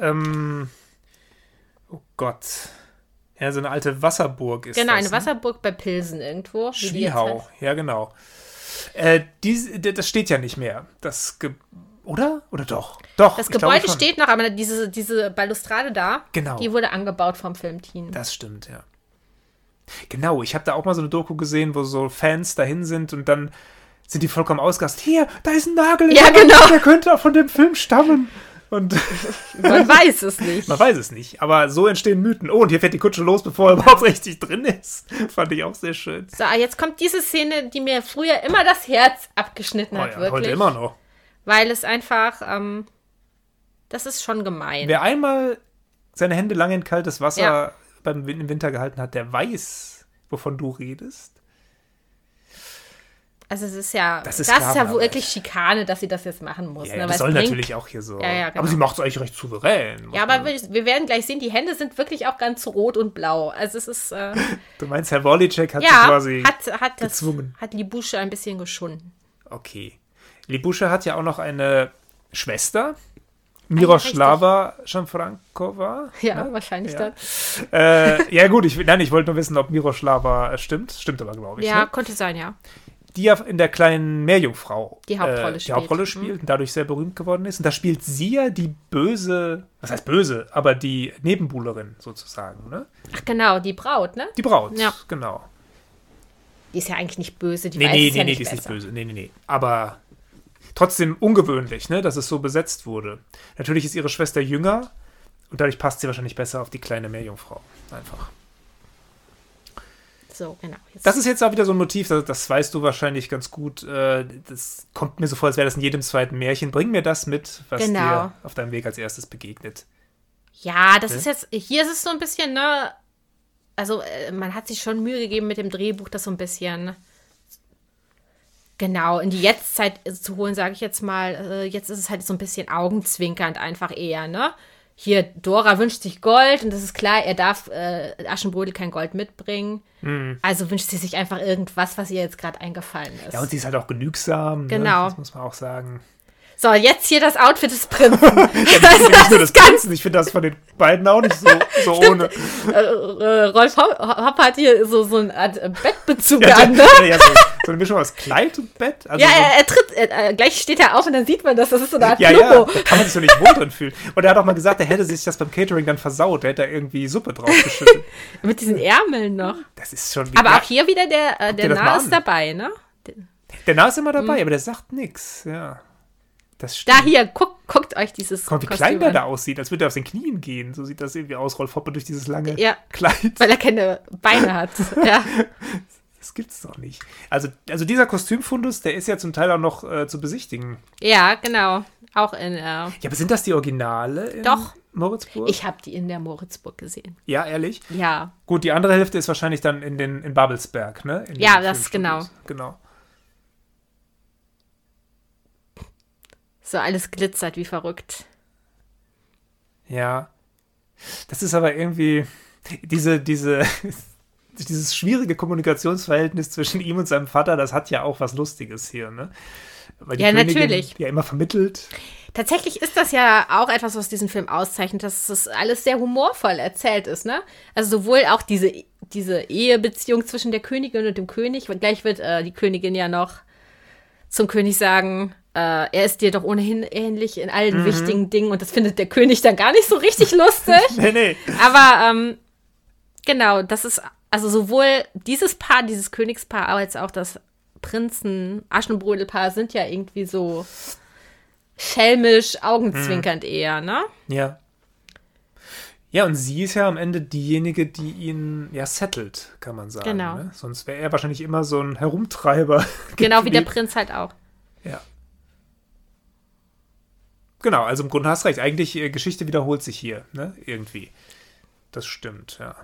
oh Gott... Ja, so eine alte Wasserburg ist das. Genau, eine Wasserburg bei Pilsen irgendwo. Schwiehau, ja genau. Das steht ja nicht mehr. Oder? Oder doch? Doch, das Gebäude steht noch, aber diese Balustrade da, genau, die wurde angebaut vom Filmteam. Das stimmt, ja. Genau, ich habe da auch mal so eine Doku gesehen, wo so Fans dahin sind und dann sind die vollkommen ausgerastet. Hier, da ist ein Nagel. Ja, genau. Der könnte auch von dem Film stammen. Und man weiß es nicht. Man weiß es nicht, aber so entstehen Mythen. Oh, und hier fährt die Kutsche los, bevor er überhaupt richtig drin ist. Fand ich auch sehr schön. So, jetzt kommt diese Szene, die mir früher immer das Herz abgeschnitten hat, wirklich. Heute immer noch. Weil es einfach, das ist schon gemein. Wer einmal seine Hände lange in kaltes Wasser im Winter gehalten hat, der weiß, wovon du redest. Also es ist ja, das ist ja wirklich Schikane, dass sie das jetzt machen muss. Ja, das soll natürlich auch hier so. Ja, genau. Aber sie macht es eigentlich recht souverän. Ja, aber wir werden gleich sehen, die Hände sind wirklich auch ganz rot und blau. Also es ist... du meinst, Herr Wolitschek hat sie quasi gezwungen. Hat Libusche ein bisschen geschunden. Okay. Libusche hat ja auch noch eine Schwester, Miroslava Schamfrankova. Ja, wahrscheinlich dann. Ja gut, ich wollte nur wissen, ob Miroslava stimmt. Stimmt aber, glaube ich. Ja, ne? Konnte sein, ja. Die ja in der kleinen Meerjungfrau die Hauptrolle spielt und dadurch sehr berühmt geworden ist. Und da spielt sie ja die böse, was heißt böse, aber die Nebenbuhlerin sozusagen, ne? Ach genau, die Braut, ne? Die Braut, genau. Die ist ja eigentlich nicht böse, die die ist nicht böse. Nee. Aber trotzdem ungewöhnlich, ne, dass es so besetzt wurde. Natürlich ist ihre Schwester jünger und dadurch passt sie wahrscheinlich besser auf die kleine Meerjungfrau. Einfach. So, genau. Das ist jetzt auch wieder so ein Motiv, das weißt du wahrscheinlich ganz gut. Das kommt mir so vor, als wäre das in jedem zweiten Märchen. Bring mir das mit, was dir auf deinem Weg als erstes begegnet. Ja, das ist jetzt, hier ist es so ein bisschen, ne, also man hat sich schon Mühe gegeben mit dem Drehbuch, das so ein bisschen genau in die Jetztzeit zu holen, sage ich jetzt mal. Jetzt ist es halt so ein bisschen augenzwinkernd einfach eher, ne? Hier, Dora wünscht sich Gold und das ist klar, er darf Aschenbrödel kein Gold mitbringen. Also wünscht sie sich einfach irgendwas, was ihr jetzt gerade eingefallen ist. Ja, und sie ist halt auch genügsam. Genau. Ne? Das muss man auch sagen. So, jetzt hier das Outfit des Prinzen. Ja, nicht nur das Prinzen, ich finde das von den beiden auch nicht so ohne. Rolf Hoppe hat hier so eine Art Bettbezug Ja, an, ne? Ja, so eine Mischung aus Kleid und Bett. Also Ja, er tritt, gleich steht er auf und dann sieht man das ist so eine Art ja, Klumbo. da kann man sich so nicht wohl drin fühlen. Und er hat auch mal gesagt, er hätte sich das beim Catering dann versaut. Er hätte da irgendwie Suppe draufgeschüttet. Mit diesen Ärmeln noch. Das ist schon... Aber auch hier wieder der das mal Nas an? dabei, ne? Der Nas ist immer dabei, aber der sagt nichts. Ja, das stimmt. Da hier, guckt euch dieses Guck mal, wie Kostüm klein der an. da aussieht, als würde er auf den Knien gehen. So sieht das irgendwie aus, Rolf Hoppe durch dieses lange Ja. Kleid. Weil er keine Beine hat. Ja. Das gibt's doch nicht. Also dieser Kostümfundus, der ist ja zum Teil auch noch zu besichtigen. Ja, genau. Auch in. Ja, aber sind das die Originale in Doch. Moritzburg? Ich habe die in der Moritzburg gesehen. Ja, ehrlich? Ja. Gut, die andere Hälfte ist wahrscheinlich dann in Babelsberg, ne? In Ja, den das Filmstudios. Genau. So alles glitzert wie verrückt. Ja. Das ist aber irgendwie dieses schwierige Kommunikationsverhältnis zwischen ihm und seinem Vater, das hat ja auch was Lustiges hier, ne? Weil die Ja, Königin natürlich. ja immer vermittelt. Tatsächlich ist das ja auch etwas, was diesen Film auszeichnet, dass das alles sehr humorvoll erzählt ist, ne? Also sowohl auch diese Ehebeziehung zwischen der Königin und dem König, weil gleich wird die Königin ja noch zum König sagen, er ist dir doch ohnehin ähnlich in allen wichtigen Dingen und das findet der König dann gar nicht so richtig lustig. Nee. Aber genau, das ist also sowohl dieses Paar, dieses Königspaar, als auch das Prinzen-Aschenbrödel-Paar sind ja irgendwie so schelmisch, augenzwinkernd eher, ne? Ja. Ja, und sie ist ja am Ende diejenige, die ihn ja settelt, kann man sagen. Genau. Ne? Sonst wäre er wahrscheinlich immer so ein Herumtreiber. Genau wie der Prinz halt auch. Ja. Genau, also im Grunde hast du recht. Eigentlich, Geschichte wiederholt sich hier, ne? Irgendwie. Das stimmt, ja.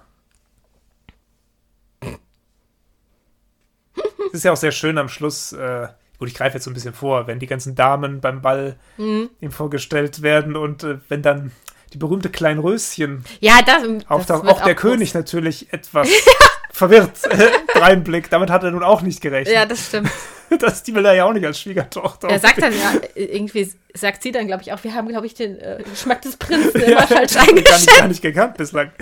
Es ist ja auch sehr schön am Schluss, gut, ich greife jetzt so ein bisschen vor, wenn die ganzen Damen beim Ball ihm vorgestellt werden und wenn dann die berühmte Kleinröschen Ja, das auftaucht, wird auch der groß. König natürlich etwas verwirrt reinblickt. Damit hat er nun auch nicht gerechnet. Ja, das stimmt. Die will er ja auch nicht als Schwiegertochter. Er sagt dann ja, irgendwie sagt sie dann, glaube ich, auch, wir haben, glaube ich, den Geschmack des Prinzen immer falsch eingeschätzt. Gar nicht gekannt bislang.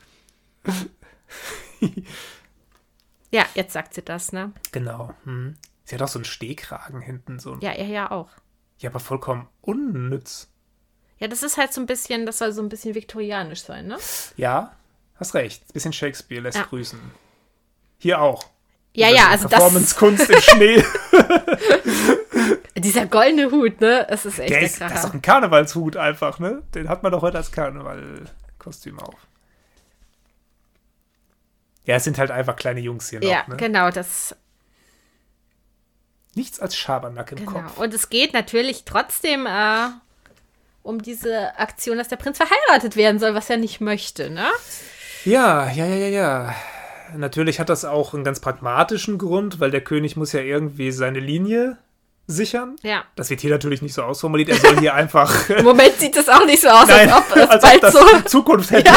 Ja, jetzt sagt sie das, ne? Genau. Sie hat auch so einen Stehkragen hinten. So ein, Ja, er ja auch. ja, aber vollkommen unnütz. Ja, das ist halt so ein bisschen, das soll so ein bisschen viktorianisch sein, ne? Ja, hast recht. Bisschen Shakespeare lässt Ja. grüßen. Hier auch. Ja, Über ja, die also Performance-Kunst im Schnee. dieser goldene Hut, ne? Das ist echt Das der ist doch Kracher. ein Karnevalshut einfach, ne? Den hat man doch heute als Karnevalkostüm auf. Ja, es sind halt einfach kleine Jungs hier Ja, noch, ne? genau, das, Nichts als Schabernack im genau. Kopf. Und es geht natürlich trotzdem um diese Aktion, dass der Prinz verheiratet werden soll, was er nicht möchte, ne? Ja. Natürlich hat das auch einen ganz pragmatischen Grund, weil der König muss ja irgendwie seine Linie sichern. Ja. Das wird hier natürlich nicht so ausformuliert. Er soll hier einfach... Im Moment sieht es auch nicht so aus, Nein, als ob es als bald ob das so. Zukunft hätte.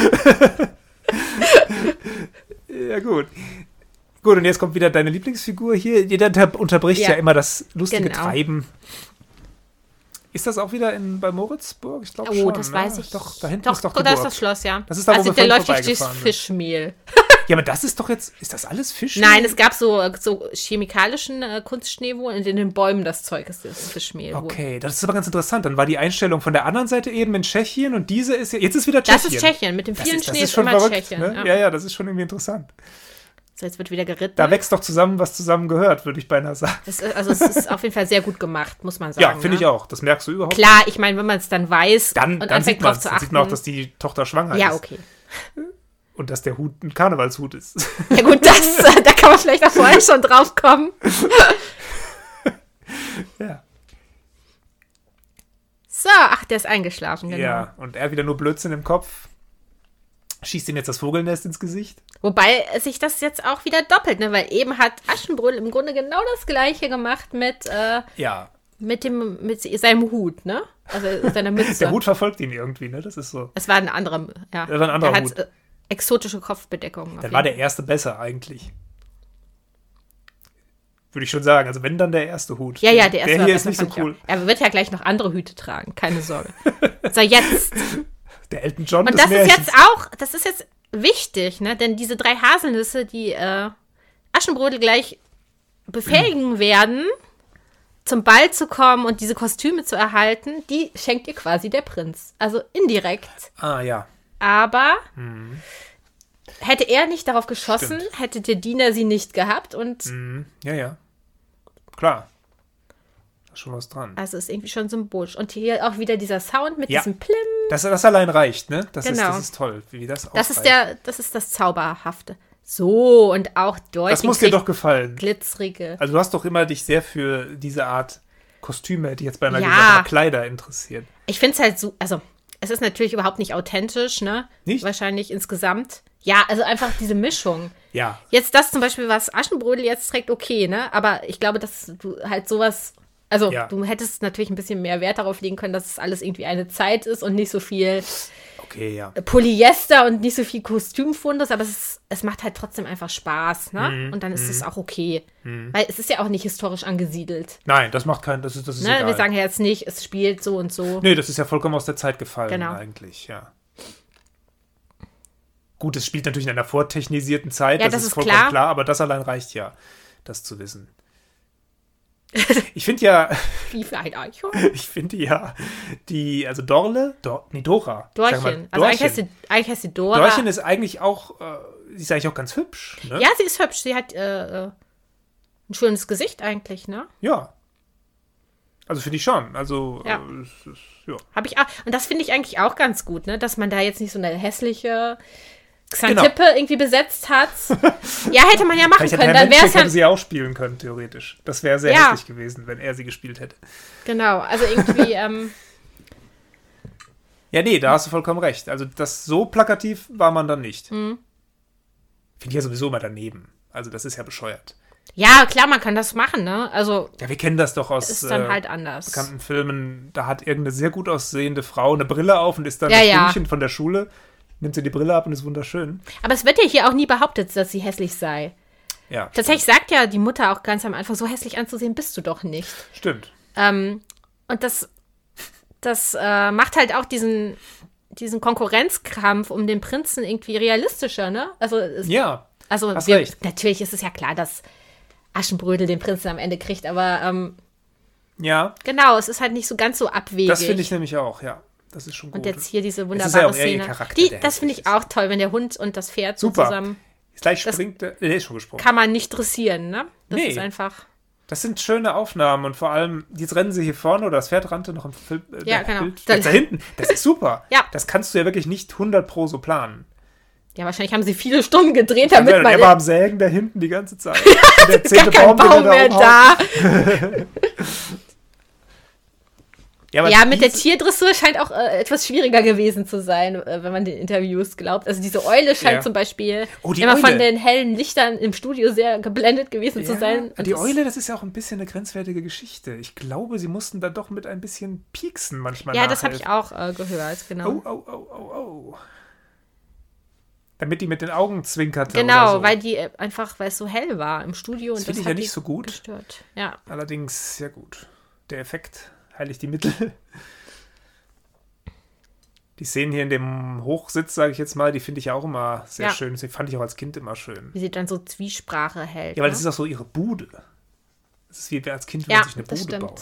Ja, gut. Gut, und jetzt kommt wieder deine Lieblingsfigur hier. Jeder unterbricht ja immer das lustige Genau. Treiben. Ist das auch wieder bei Moritzburg? Ich glaube Oh, schon. das ne? weiß ich. Doch, da hinten ist doch die da ist Burg. das Schloss, ja. Das ist da, wo also, wir der vorhin läuft durch das vorbeigefahren sind. Fischmehl. Ja, aber das ist doch jetzt... Ist das alles Fisch? Nein, es gab so chemikalischen Kunstschnee, wo in den Bäumen das Zeug ist, das Fischmehl. Okay, das ist aber ganz interessant. Dann war die Einstellung von der anderen Seite eben in Tschechien und diese ist jetzt ist wieder Tschechien. Das ist Tschechien. Mit dem vielen das Schnee ist ist schon immer verrückt, Tschechien. ne? Ja. Ja, das ist schon irgendwie interessant. So, jetzt wird wieder geritten. Da wächst doch zusammen, was zusammen gehört, würde ich beinahe sagen. Es ist auf jeden Fall sehr gut gemacht, muss man sagen. Ja, finde ne? ich auch. Das merkst du überhaupt Klar, ich meine, wenn man es dann weiß Dann und sieht anfängt man drauf es. zu Dann achten. sieht man auch, dass die Tochter schwanger ja, ist. okay. Und dass der Hut ein Karnevalshut ist. Ja gut, da kann man vielleicht auch vorher schon drauf kommen. Ja. So, ach, der ist eingeschlafen, genau. Ja, und er wieder nur Blödsinn im Kopf. Schießt ihm jetzt das Vogelnest ins Gesicht. Wobei sich das jetzt auch wieder doppelt, ne? Weil eben hat Aschenbrödel im Grunde genau das Gleiche gemacht mit Ja. seinem Hut, ne? Also seiner Mütze. Der Hut verfolgt ihn irgendwie, ne? Das ist so. Es war ein anderer, ja. Das war ein anderer er Hut. hat exotische Kopfbedeckung. Dann war der erste besser eigentlich. würde ich schon sagen. Also wenn, dann der erste Hut. Ja, der erste der hier ist nicht so cool. Er wird ja gleich noch andere Hüte tragen, keine Sorge. So, jetzt. Der Elton John und das ist jetzt wichtig, ne? Denn diese 3 Haselnüsse, die Aschenbrödel gleich befähigen werden, zum Ball zu kommen und diese Kostüme zu erhalten, die schenkt ihr quasi der Prinz. Also indirekt. Ah, ja. Aber hätte er nicht darauf geschossen, hätte der Diener sie nicht gehabt und Ja. Klar. Da ist schon was dran. also ist irgendwie schon symbolisch. Und hier auch wieder dieser Sound mit diesem Plim. Das allein reicht, ne? Das Genau. ist toll, wie das Das ausreicht. ist das Zauberhafte. So, und auch deutlich. Das muss dir doch gefallen. Glitzerige. Also du hast doch immer dich sehr für diese Art Kostüme, hätte ich jetzt beinahe Ja. gesagt, aber Kleider interessiert. Ich finde es halt so, also es ist natürlich überhaupt nicht authentisch, ne? Nicht? Wahrscheinlich insgesamt. Ja, also einfach diese Mischung. Ja. Jetzt das zum Beispiel, was Aschenbrödel jetzt trägt, okay, ne? Aber ich glaube, dass du halt sowas, also du hättest natürlich ein bisschen mehr Wert darauf legen können, dass es alles irgendwie eine Zeit ist und nicht so viel Okay, ja. Polyester und nicht so viel Kostümfundus, aber es macht halt trotzdem einfach Spaß, ne? Und dann ist es auch okay. Weil es ist ja auch nicht historisch angesiedelt. Nein, das macht keinen, das ist Ne? egal. Wir sagen ja jetzt nicht, es spielt so und so. Nee, das ist ja vollkommen aus der Zeit gefallen Genau. eigentlich, ja. Gut, es spielt natürlich in einer vortechnisierten Zeit, Ja, das das ist ist vollkommen klar. klar, aber das allein reicht ja, das zu wissen. Ich finde ja, Wie für ein Eichhorn? also Dora. Sag mal, Dorchen. Also eigentlich heißt sie Dora. Dorchen ist eigentlich auch, sie ist eigentlich auch ganz hübsch, ne? Ja, sie ist hübsch. Sie hat ein schönes Gesicht eigentlich, ne? Ja. Also finde ich schon. Also, Ja. ja. Habe ich auch. Und das finde ich eigentlich auch ganz gut, ne? Dass man da jetzt nicht so eine hässliche Xantippe irgendwie besetzt hat. Ja, hätte man ja machen Vielleicht können. Herr Dann wäre es Menschik ja. hätte sie auch spielen können, theoretisch. Das wäre sehr Ja. hässlich gewesen, wenn er sie gespielt hätte. Genau, also irgendwie, Ja, nee, da hast du vollkommen recht. Also das so plakativ war man dann nicht. Finde ich ja sowieso immer daneben. Also das ist ja bescheuert. ja, klar, man kann das machen, ne? Also, Ja, wir kennen das doch aus ist dann halt anders. bekannten Filmen. Da hat irgendeine sehr gut aussehende Frau eine Brille auf und ist dann Ja, das ja. Jüngchen von der Schule. Nimmt sie die Brille ab und ist wunderschön. Aber es wird ja hier auch nie behauptet, dass sie hässlich sei. Ja, Tatsächlich sagt ja die Mutter auch ganz am Anfang, so hässlich anzusehen bist du doch nicht. stimmt. Und das macht halt auch diesen Konkurrenzkampf um den Prinzen irgendwie realistischer, ne? Ja, Also hast recht. natürlich ist es ja klar, dass Aschenbrödel den Prinzen am Ende kriegt, aber Ja, genau, es ist halt nicht so ganz so abwegig. das finde ich nämlich auch, ja. Das ist schon gut. Und jetzt hier diese Es ist wunderbare ja auch eher ihr Szene. Charakter, der Das finde ich hässlich auch toll, wenn der Hund und das Pferd so Super. zusammen, Gleich springt der ist schon gesprungen. kann man nicht dressieren, ne? Das Nee. ist einfach, Das sind schöne Aufnahmen und vor allem, jetzt rennen sie hier vorne oder das Pferd rannte noch im Film. Ja, genau. Bild. Jetzt da hinten, das ist super. Ja. Das kannst du ja wirklich nicht 100% so planen. ja, wahrscheinlich haben sie viele Stunden gedreht, damit Er man war am Sägen da hinten die ganze Zeit. Und der gar 10. kein den er Baum mehr umhaut. da. aber Ja, mit der diese- Tierdressur scheint auch etwas schwieriger gewesen zu sein, wenn man den Interviews glaubt. Also diese Eule scheint Ja. zum Beispiel Oh, die immer Eule. von den hellen Lichtern im Studio sehr geblendet gewesen zu sein. Und die das- Eule, das ist ja auch ein bisschen eine grenzwertige Geschichte. Ich glaube, sie mussten da doch mit ein bisschen pieksen manchmal Ja, das habe ich nachhelfen. auch gehört, genau. Oh. Damit die mit den Augen zwinkerte Genau, oder so. weil es so hell war im Studio. Das Und finde ich hat ja nicht die so gut. gestört. Ja. Allerdings, ja gut. Der Effekt heiligt die Mittel. Die Szenen hier in dem Hochsitz, sage ich jetzt mal, die finde ich ja auch immer sehr Ja. schön. Die fand ich auch als Kind immer schön. Wie sie dann so Zwiesprache hält. Ja, weil ne? das ist auch so ihre Bude. Das ist wie als Kind, wenn Ja, man sich eine das Bude stimmt. baut.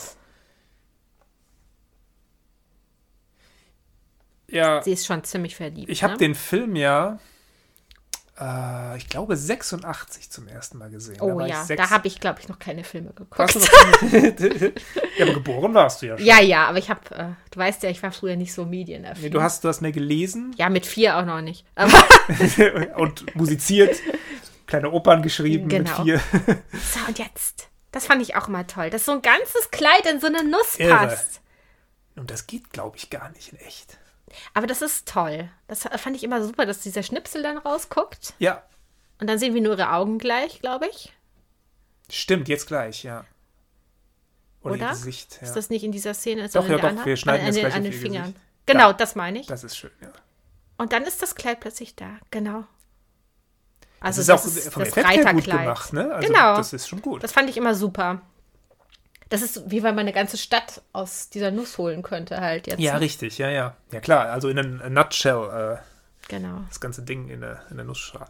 Ja, Sie ist schon ziemlich verliebt. ich habe ne? den Film ja, ich glaube 86 zum ersten Mal gesehen. Oh war ja, ich 6. da habe ich, glaube ich, noch keine Filme geguckt. Warst du noch ja, aber geboren warst du ja schon. Ja, aber ich habe, du weißt ja, ich war früher nicht so medienaffin. Nee, du hast mehr gelesen Ja, mit 4 auch noch nicht. Aber und musiziert, kleine Opern geschrieben Genau. mit 4. so, und jetzt. Das fand ich auch mal toll, dass so ein ganzes Kleid in so eine Nuss Irre. passt. Und das geht, glaube ich, gar nicht in echt. Aber das ist toll. Das fand ich immer super, dass dieser Schnipsel dann rausguckt. Ja, Und dann sehen wir nur ihre Augen gleich, glaube ich. stimmt, jetzt gleich, ja. Oder Oder? ihr Gesicht, ja. Ist das nicht in dieser Szene? Doch, sondern ja, in der doch, anderen? wir schneiden an jetzt den, gleich an auf den ihr Fingern. Gesicht. Genau, Ja. das meine ich. Das ist schön, ja. Und dann ist das Kleid plötzlich da. Genau. Also das ist auch vom Effekt her gut gemacht, ne? Also genau. Das ist schon gut. Das fand ich immer super. Das ist, wie wenn man eine ganze Stadt aus dieser Nuss holen könnte halt jetzt. Ja, richtig, ja. Ja, klar, also in a nutshell. Genau. Das ganze Ding in der Nussschale.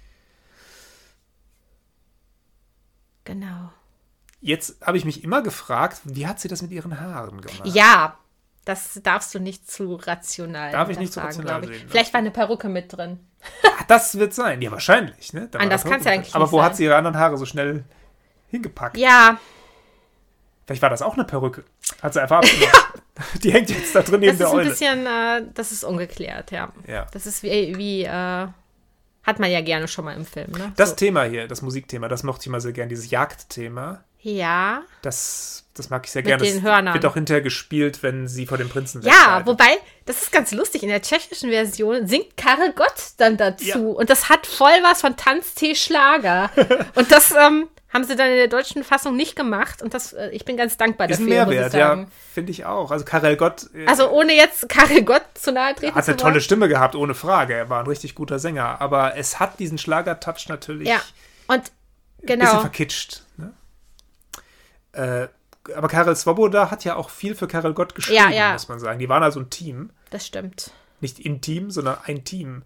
Genau. Jetzt habe ich mich immer gefragt, wie hat sie das mit ihren Haaren gemacht? Ja, das darfst du nicht zu rational Darf ich nicht zu rational glaube ich. sehen. Vielleicht war eine Perücke mit drin. Ach, das wird sein. Ja, wahrscheinlich, ne? Anders kann es ja eigentlich Aber nicht wo sein. hat sie ihre anderen Haare so schnell hingepackt? Ja, Vielleicht war das auch eine Perücke. Hat sie einfach abgenommen. Die hängt jetzt da drin neben das ist der ein Eule. bisschen, das ist ungeklärt, ja. Ja. Das ist wie hat man ja gerne schon mal im Film, ne? Das So. Thema hier, das Musikthema, das mochte ich mal sehr gern, dieses Jagdthema. Ja. Das mag ich sehr Mit gerne. den Das Hörnern. wird auch hinterher gespielt, wenn sie vor dem Prinzen Ja, wegschreitet. wobei, das ist ganz lustig. In der tschechischen Version singt Karel Gott dann dazu. Ja. Und das hat voll was von Tanztee-Schlager. Und das haben sie dann in der deutschen Fassung nicht gemacht. Und das, ich bin ganz dankbar Ist ein dafür, muss Mehrwert, ich sagen. ja, finde ich auch. Also Karel Gott Also ohne jetzt Karel Gott zu nahe treten hat zu eine tolle wollen. Stimme gehabt, ohne Frage. Er war ein richtig guter Sänger. Aber es hat diesen Schlager-Touch natürlich Ja, und ein bisschen genau. verkitscht. Ne? Aber Karel Svoboda hat ja auch viel für Karel Gott geschrieben, Ja. muss man sagen. Die waren also ein Team. Das stimmt. Nicht intim, sondern ein Team.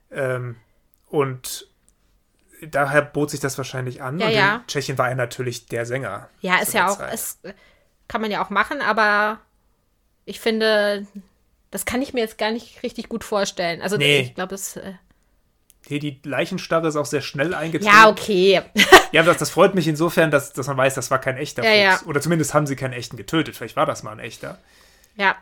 Und daher bot sich das wahrscheinlich an. Ja, und ja. in Tschechien war er natürlich der Sänger. Ja, zu ist der ja auch, Zeit. es kann man ja auch machen, aber ich finde, das kann ich mir jetzt gar nicht richtig gut vorstellen. Also Nee. ich glaube, das Hier, die Leichenstarre ist auch sehr schnell eingetreten. ja, okay. Ja, das freut mich insofern, dass man weiß, das war kein echter Ja, Fuchs. ja. Oder zumindest haben sie keinen echten getötet. Vielleicht war das mal ein echter. Ja.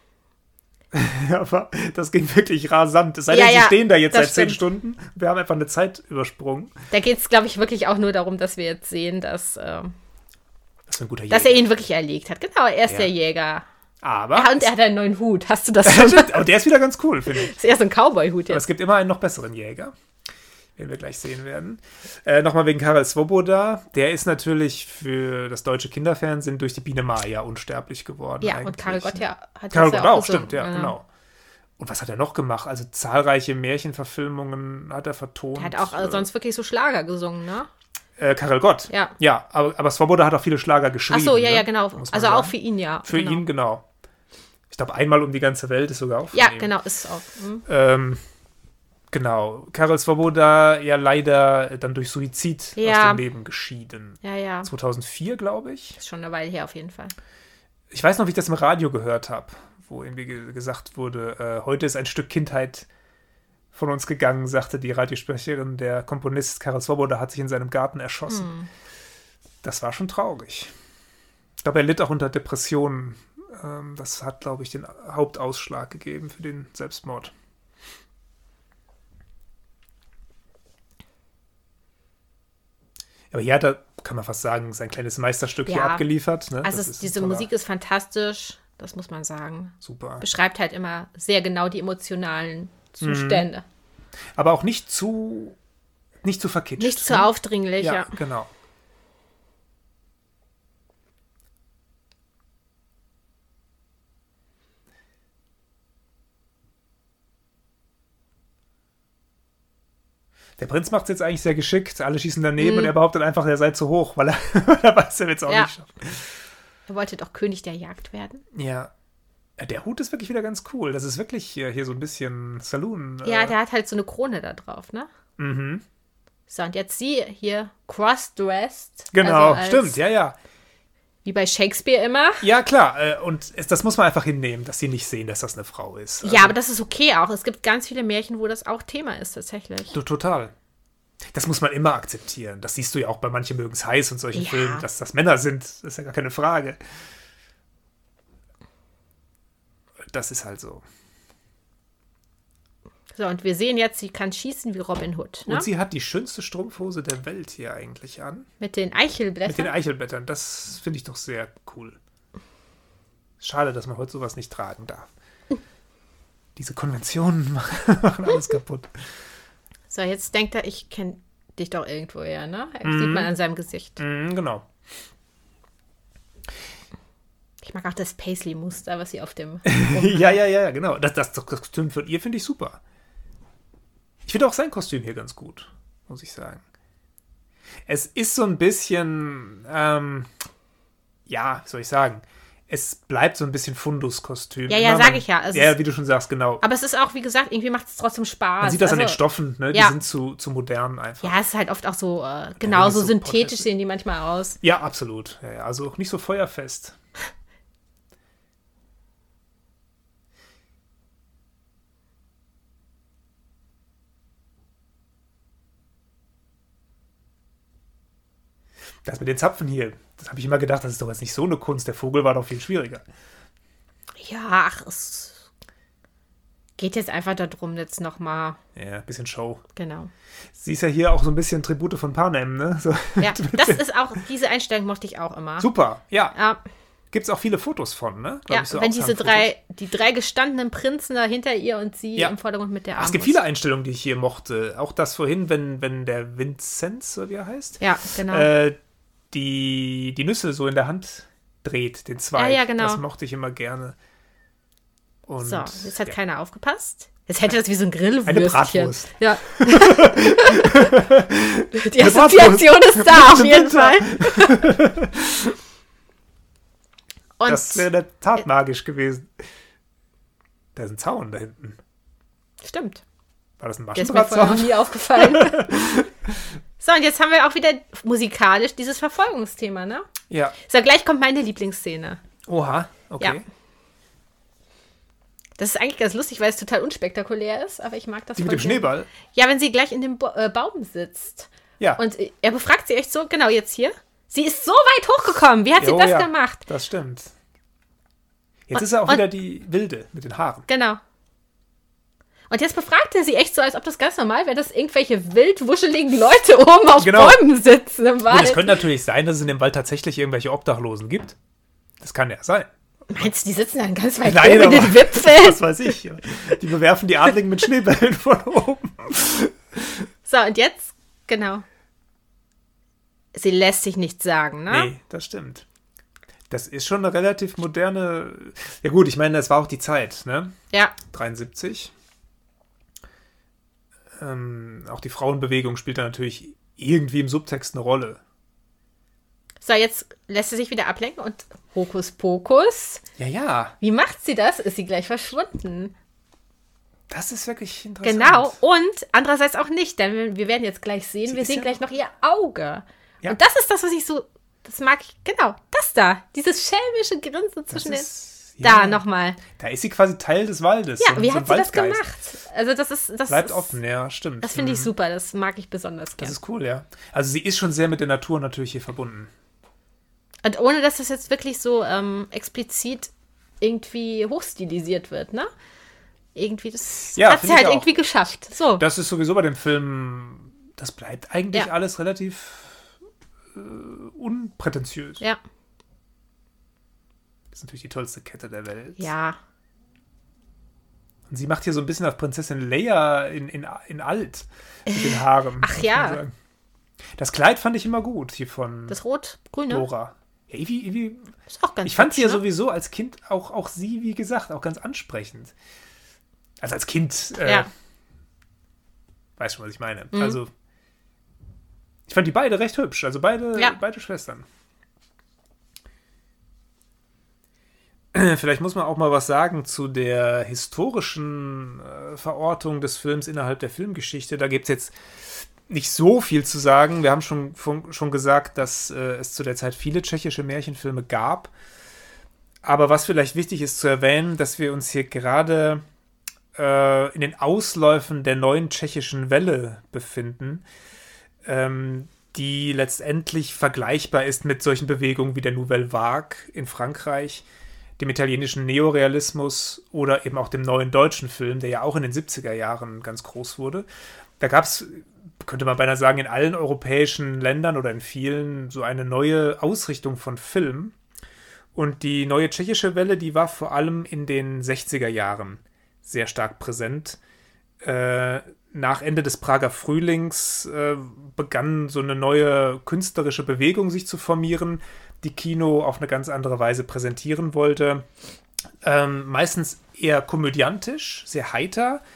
Aber das ging wirklich rasant. Es sei denn, Ja, sie ja, stehen da jetzt das seit 10 stimmt. Stunden. Wir haben einfach eine Zeit übersprungen. Da geht es, glaube ich, wirklich auch nur darum, dass wir jetzt sehen, dass Das ist ein guter Jäger. er ihn wirklich erlegt hat. Genau, er ist Ja. der Jäger. Aber, Ja, und er hat einen neuen Hut. Hast du das schon? aber der ist wieder ganz cool, finde ich. Ist eher so ein Cowboy-Hut Aber jetzt. es gibt immer einen noch besseren Jäger, den wir gleich sehen werden. Nochmal wegen Karel Svoboda. Der ist natürlich für das deutsche Kinderfernsehen durch die Biene Maya unsterblich geworden. Ja, eigentlich. und Karel Gott ja hat Karel das Gott ja auch, gesungen. stimmt, ja, genau. Und was hat er noch gemacht? Also zahlreiche Märchenverfilmungen hat er vertont. Er hat auch sonst wirklich so Schlager gesungen, ne? Karel Gott. Ja. Ja, aber Svoboda hat auch viele Schlager geschrieben. Ach so, ja, ne? ja, genau. Muss man Also auch sagen. für ihn, ja. Für genau. ihn, genau. Ich glaube, einmal um die ganze Welt ist sogar auch von Ja, ihm. genau, ist es auch. Genau. Karel Svoboda ja leider dann durch Suizid aus Ja. dem Leben geschieden. Ja, ja. 2004, glaube ich. Ist schon eine Weile her auf jeden Fall. Ich weiß noch, wie ich das im Radio gehört habe, wo irgendwie gesagt wurde, heute ist ein Stück Kindheit von uns gegangen, sagte die Radiosprecherin. Der Komponist Karel Svoboda hat sich in seinem Garten erschossen. Das war schon traurig. Ich glaube, er litt auch unter Depressionen. Das hat, glaube ich, den Hauptausschlag gegeben für den Selbstmord. Aber hier hat er, kann man fast sagen, sein kleines Meisterstück hier Ja. abgeliefert. Ne? Also Das ist ein diese toller- Musik ist fantastisch, das muss man sagen. super. Beschreibt halt immer sehr genau die emotionalen Zustände. Aber auch nicht zu verkitscht. Nicht zu ne? aufdringlich, Ja, ja. genau. Der Prinz macht es jetzt eigentlich sehr geschickt. Alle schießen daneben und er behauptet einfach, er sei zu hoch, weil er weiß, er wird es auch Ja. nicht schaffen. Er wollte doch König der Jagd werden. Ja. Der Hut ist wirklich wieder ganz cool. Das ist wirklich hier so ein bisschen Saloon. Ja, der hat halt so eine Krone da drauf, ne? So, und jetzt sie hier cross-dressed. Genau, also als- stimmt, ja, ja. Wie bei Shakespeare immer. Ja, klar. Und das muss man einfach hinnehmen, dass sie nicht sehen, dass das eine Frau ist. Ja, aber das ist okay auch. Es gibt ganz viele Märchen, wo das auch Thema ist, tatsächlich. Total. Das muss man immer akzeptieren. Das siehst du ja auch bei manchen mögen es heiß und solchen Ja. Filmen, dass das Männer sind. Das ist ja gar keine Frage. Das ist halt so. So, und wir sehen jetzt, sie kann schießen wie Robin Hood. Ne? Und sie hat die schönste Strumpfhose der Welt hier eigentlich an. Mit den Eichelblättern. Mit den Eichelblättern. Das finde ich doch sehr cool. Schade, dass man heute sowas nicht tragen darf. Diese Konventionen machen alles kaputt. So, jetzt denkt er, ich kenne dich doch irgendwoher, ne? Das sieht man an seinem Gesicht. Genau. Ich mag auch das Paisley-Muster, was sie auf dem... Ja, genau. Das Kostüm von ihr finde ich super. Ich finde auch sein Kostüm hier ganz gut. muss ich sagen. Es ist so ein bisschen, ja, wie soll ich sagen, es bleibt so ein bisschen Fundus-Kostüm. Ja, sage ich ja. Ja, wie du schon sagst, genau. Aber es ist auch, wie gesagt, irgendwie macht es trotzdem Spaß. Man sieht das an den Stoffen, ne? Die sind zu modern einfach. Ja, es ist halt oft auch so, so synthetisch sehen die manchmal aus. Ja, absolut. Ja, also auch nicht so feuerfest. Das mit den Zapfen hier, das habe ich immer gedacht, das ist doch jetzt nicht so eine Kunst. Der Vogel war doch viel schwieriger. Ja, es geht jetzt einfach darum, jetzt nochmal. Ja, ein bisschen Show. Genau. Sie ist ja hier auch so ein bisschen Tribute von Panem, ne? So, ja, das ist auch, diese Einstellung mochte ich auch immer. Super, ja. Ja. Gibt es auch viele Fotos von, ne? Ja, so wenn die drei gestandenen Prinzen da hinter ihr und sie im Vordergrund mit der Armbrust. Es gibt viele Einstellungen, die ich hier mochte. Auch das vorhin, wenn der Vinzenz, so wie er heißt. Ja, genau. Die Nüsse so in der Hand dreht, den Zweig. Ja, genau. Das mochte ich immer gerne. Und, so, jetzt hat keiner aufgepasst. Jetzt hätte das wie so ein Grillwürstchen. Eine Bratwurst. Ja. Die Assoziation ist da auf jeden Fall. Und das wäre in der Tat magisch gewesen. Da ist ein Zaun da hinten. Stimmt. War das ein Maschendrahtzaun? Der ist mir vorher noch nie aufgefallen. So, und jetzt haben wir auch wieder musikalisch dieses Verfolgungsthema, ne? Ja. So, gleich kommt meine Lieblingsszene. Oha, okay. Ja. Das ist eigentlich ganz lustig, weil es total unspektakulär ist, aber ich mag das. Die mit dem Schneeball? Ja, wenn sie gleich in dem Baum sitzt. Ja. Und er befragt sie echt so, genau jetzt hier. Sie ist so weit hochgekommen. Wie hat sie das gemacht? Das stimmt. Jetzt ist er auch wieder die Wilde mit den Haaren. Genau. Und jetzt befragt er sie echt so, als ob das ganz normal wäre, dass irgendwelche wild wuscheligen Leute oben auf Bäumen sitzen im Wald. Und es könnte natürlich sein, dass es in dem Wald tatsächlich irgendwelche Obdachlosen gibt. Das kann ja sein. Meinst du, die sitzen dann ganz weit oben in den Wipfeln? Was weiß ich. Die bewerfen die Adligen mit Schneebällen von oben. So, und jetzt, genau. Sie lässt sich nichts sagen, ne? Nee, das stimmt. Das ist schon eine relativ moderne... Ja gut, ich meine, das war auch die Zeit, ne? Ja. 73. Auch die Frauenbewegung spielt da natürlich irgendwie im Subtext eine Rolle. So, jetzt lässt sie sich wieder ablenken und Hokuspokus. Ja. Wie macht sie das? Ist sie gleich verschwunden? Das ist wirklich interessant. Genau, und andererseits auch nicht, denn wir werden jetzt gleich sehen, wir sehen gleich noch ihr Auge. Ja. Und das ist das, was ich so, das mag ich, genau, das da, dieses schelmische Grinsen zwischen den... Da, nochmal. Da ist sie quasi Teil des Waldes. Ja, wie hat sie das gemacht? Also das bleibt offen, ja, stimmt. Das finde ich super, das mag ich besonders gerne. Das ist cool, ja. Also sie ist schon sehr mit der Natur natürlich hier verbunden. Und ohne, dass das jetzt wirklich so explizit irgendwie hochstilisiert wird, ne? Irgendwie, das hat sie halt irgendwie geschafft. So. Das ist sowieso bei dem Film, das bleibt eigentlich alles relativ unprätentiös. Ja. Das ist natürlich die tollste Kette der Welt. Ja. Und sie macht hier so ein bisschen auf Prinzessin Leia in alt mit den Haaren. Ach ja. Das Kleid fand ich immer gut hier von das Rot-Grüne? Dora. Ja, irgendwie ist auch ganz ich fand sie ja sowieso als Kind, auch sie, wie gesagt, auch ganz ansprechend. Also als Kind, weiß schon, was ich meine. Mhm. Also, ich fand die beide recht hübsch. Also beide Schwestern. Vielleicht muss man auch mal was sagen zu der historischen Verortung des Films innerhalb der Filmgeschichte. Da gibt es jetzt nicht so viel zu sagen. Wir haben schon gesagt, dass es zu der Zeit viele tschechische Märchenfilme gab. Aber was vielleicht wichtig ist zu erwähnen, dass wir uns hier gerade in den Ausläufen der neuen tschechischen Welle befinden, die letztendlich vergleichbar ist mit solchen Bewegungen wie der Nouvelle Vague in Frankreich, dem italienischen Neorealismus oder eben auch dem neuen deutschen Film, der ja auch in den 70er Jahren ganz groß wurde. Da gab es, könnte man beinahe sagen, in allen europäischen Ländern oder in vielen so eine neue Ausrichtung von Film. Und die neue tschechische Welle, die war vor allem in den 60er Jahren sehr stark präsent. Nach Ende des Prager Frühlings begann so eine neue künstlerische Bewegung sich zu formieren, die Kino auf eine ganz andere Weise präsentieren wollte. Meistens eher komödiantisch, sehr heiter,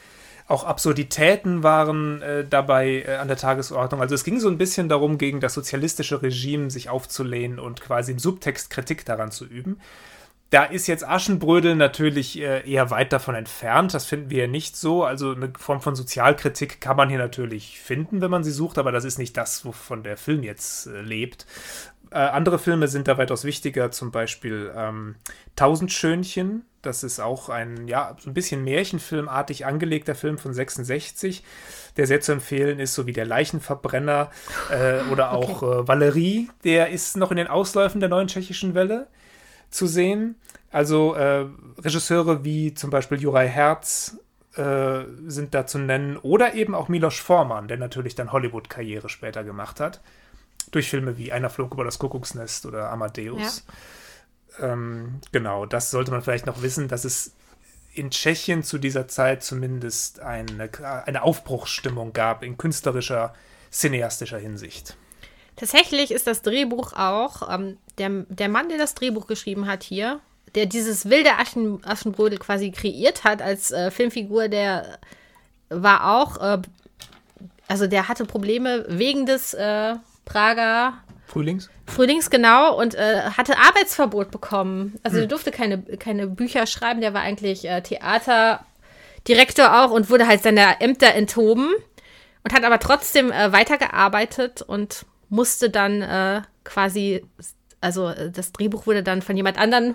Auch Absurditäten waren dabei an der Tagesordnung. Also es ging so ein bisschen darum, gegen das sozialistische Regime sich aufzulehnen und quasi im Subtext Kritik daran zu üben. Da ist jetzt Aschenbrödel natürlich eher weit davon entfernt. Das finden wir nicht so. Also eine Form von Sozialkritik kann man hier natürlich finden, wenn man sie sucht, aber das ist nicht das, wovon der Film jetzt lebt. Andere Filme sind da weitaus wichtiger, zum Beispiel Tausendschönchen. Das ist auch ein, ja, so ein bisschen märchenfilmartig angelegter Film von 66, der sehr zu empfehlen ist, sowie der Leichenverbrenner oder auch Valerie, der ist noch in den Ausläufen der neuen tschechischen Welle zu sehen. Also Regisseure wie zum Beispiel Juraj Herz sind da zu nennen oder eben auch Milos Forman, der natürlich dann Hollywood-Karriere später gemacht hat. Durch Filme wie Einer flog über das Kuckucksnest oder Amadeus. Ja. Genau, das sollte man vielleicht noch wissen, dass es in Tschechien zu dieser Zeit zumindest eine Aufbruchsstimmung gab in künstlerischer, cineastischer Hinsicht. Tatsächlich ist das Drehbuch auch, der Mann, der das Drehbuch geschrieben hat hier, der dieses wilde Aschenbrödel quasi kreiert hat als Filmfigur, der war auch, also der hatte Probleme wegen des Prager Frühlings, genau, und hatte Arbeitsverbot bekommen. Also der durfte keine Bücher schreiben, der war eigentlich Theaterdirektor auch und wurde halt seiner Ämter enthoben und hat aber trotzdem weitergearbeitet und musste dann quasi, also das Drehbuch wurde dann von jemand anderen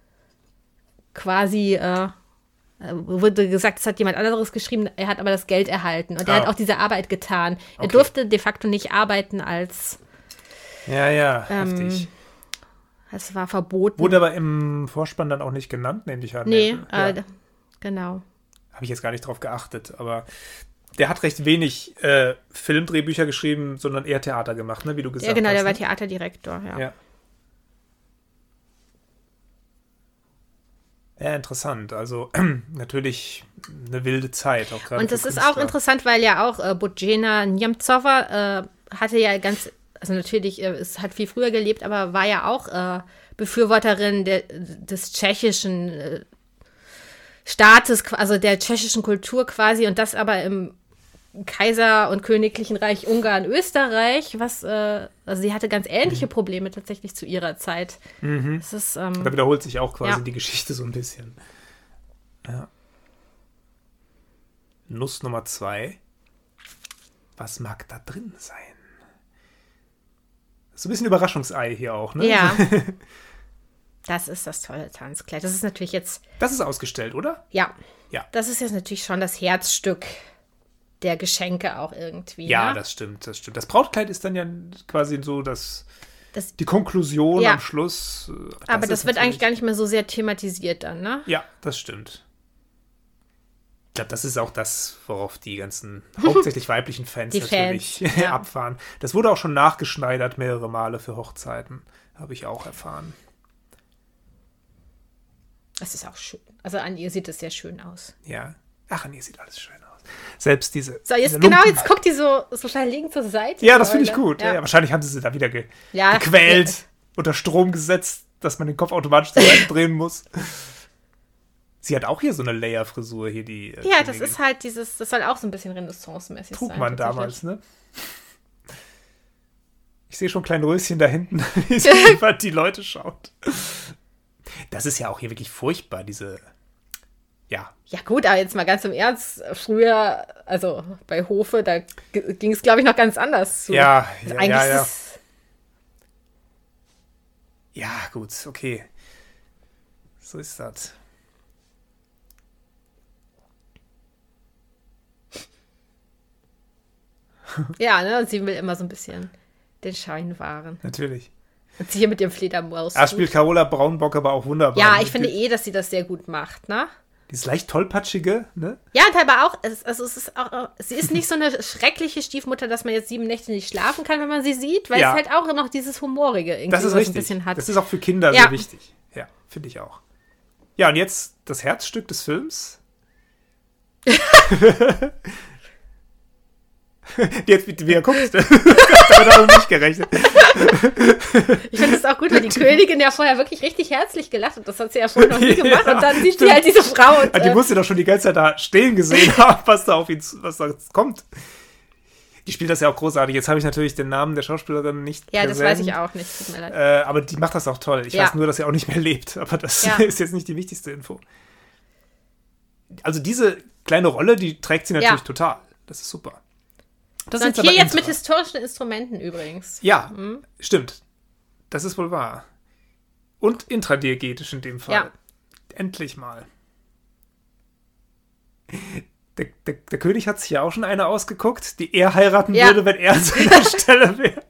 quasi, wurde gesagt, es hat jemand anderes geschrieben, er hat aber das Geld erhalten und er hat auch diese Arbeit getan. Er durfte de facto nicht arbeiten als heftig. Es war verboten. Wurde aber im Vorspann dann auch nicht genannt, nehme ich an. Nee, genau. Habe ich jetzt gar nicht drauf geachtet, aber der hat recht wenig Filmdrehbücher geschrieben, sondern eher Theater gemacht, ne, wie du gesagt hast. Ja, genau, der war ne? Theaterdirektor, ja. Ja, interessant. Also natürlich eine wilde Zeit. Auch gerade und das ist auch interessant, weil ja auch Božena Němcová hatte ja also natürlich, es hat viel früher gelebt, aber war ja auch Befürworterin des tschechischen Staates, also der tschechischen Kultur quasi und das aber im Kaiser- und Königlichen Reich Ungarn, Österreich, also sie hatte ganz ähnliche Probleme tatsächlich zu ihrer Zeit. Das ist, da wiederholt sich auch quasi die Geschichte so ein bisschen. Ja. Nuss Nummer 2. Was mag da drin sein? So ein bisschen Überraschungsei hier auch, ne? Ja. Das ist das tolle Tanzkleid. Das ist natürlich jetzt... Das ist ausgestellt, oder? Ja. Ja. Das ist jetzt natürlich schon das Herzstück der Geschenke auch irgendwie. Ja, ne? Das stimmt. Das Brautkleid ist dann ja quasi so die Konklusion am Schluss. Aber das wird eigentlich gar nicht mehr so sehr thematisiert dann, ne? Ja, das stimmt. Ich glaube, das ist auch das, worauf die ganzen hauptsächlich weiblichen Fans natürlich abfahren. Das wurde auch schon nachgeschneidert mehrere Male für Hochzeiten. Habe ich auch erfahren. Das ist auch schön. Also an ihr sieht es sehr schön aus. Ja. Ach, an ihr sieht alles schön aus. Selbst diese. So, jetzt guckt die so schnell liegen zur Seite. Ja, das finde ich gut. Ja. Wahrscheinlich haben sie da wieder gequält, unter Strom gesetzt, dass man den Kopf automatisch zur Seite drehen muss. Sie hat auch hier so eine Layer-Frisur hier, die. Ja, das ist halt das soll auch so ein bisschen Renaissance-mäßig sein. Trug man damals, ne? Ich sehe schon ein kleines Röschen da hinten, wie sie über die Leute schaut. Das ist ja auch hier wirklich furchtbar, diese. Ja. Ja gut, aber jetzt mal ganz im Ernst, früher, also bei Hofe, da ging es, glaube ich, noch ganz anders zu. Ja, also ja, ja. Ja, gut, okay. So ist das. Ja, ne, und sie will immer so ein bisschen den Schein wahren. Natürlich. Und sie hier mit dem Fledermaus. Da spielt Carola Braunbock aber auch wunderbar. Ja, ich finde dass sie das sehr gut macht, ne? Dieses leicht tollpatschige, ne? Ja, und aber auch, sie ist nicht so eine schreckliche Stiefmutter, dass man jetzt 7 Nächte nicht schlafen kann, wenn man sie sieht, weil es halt auch noch dieses Humorige irgendwie das ist richtig. Ein bisschen hat. Das ist auch für Kinder sehr wichtig. Ja, finde ich auch. Ja, und jetzt das Herzstück des Films. Jetzt, wie er guckt. Damit hat er auch nicht gerechnet. Ich finde es auch gut, weil die Königin ja vorher wirklich richtig herzlich gelacht hat. Das hat sie ja vorher noch nie gemacht. Und dann sieht sie halt diese Frau. Und, die musste doch schon die ganze Zeit da stehen gesehen haben, was da kommt. Die spielt das ja auch großartig. Jetzt habe ich natürlich den Namen der Schauspielerin nicht Ja, das weiß ich auch nicht. Tut mir leid. Aber die macht das auch toll. Ich weiß nur, dass sie auch nicht mehr lebt. Aber das ist jetzt nicht die wichtigste Info. Also diese kleine Rolle, die trägt sie natürlich total. Das ist super. Das und hier jetzt mit historischen Instrumenten übrigens. Ja, stimmt. Das ist wohl wahr. Und intradiegetisch in dem Fall. Ja. Endlich mal. Der König hat sich ja auch schon eine ausgeguckt, die er heiraten würde, wenn er an seiner Stelle wäre.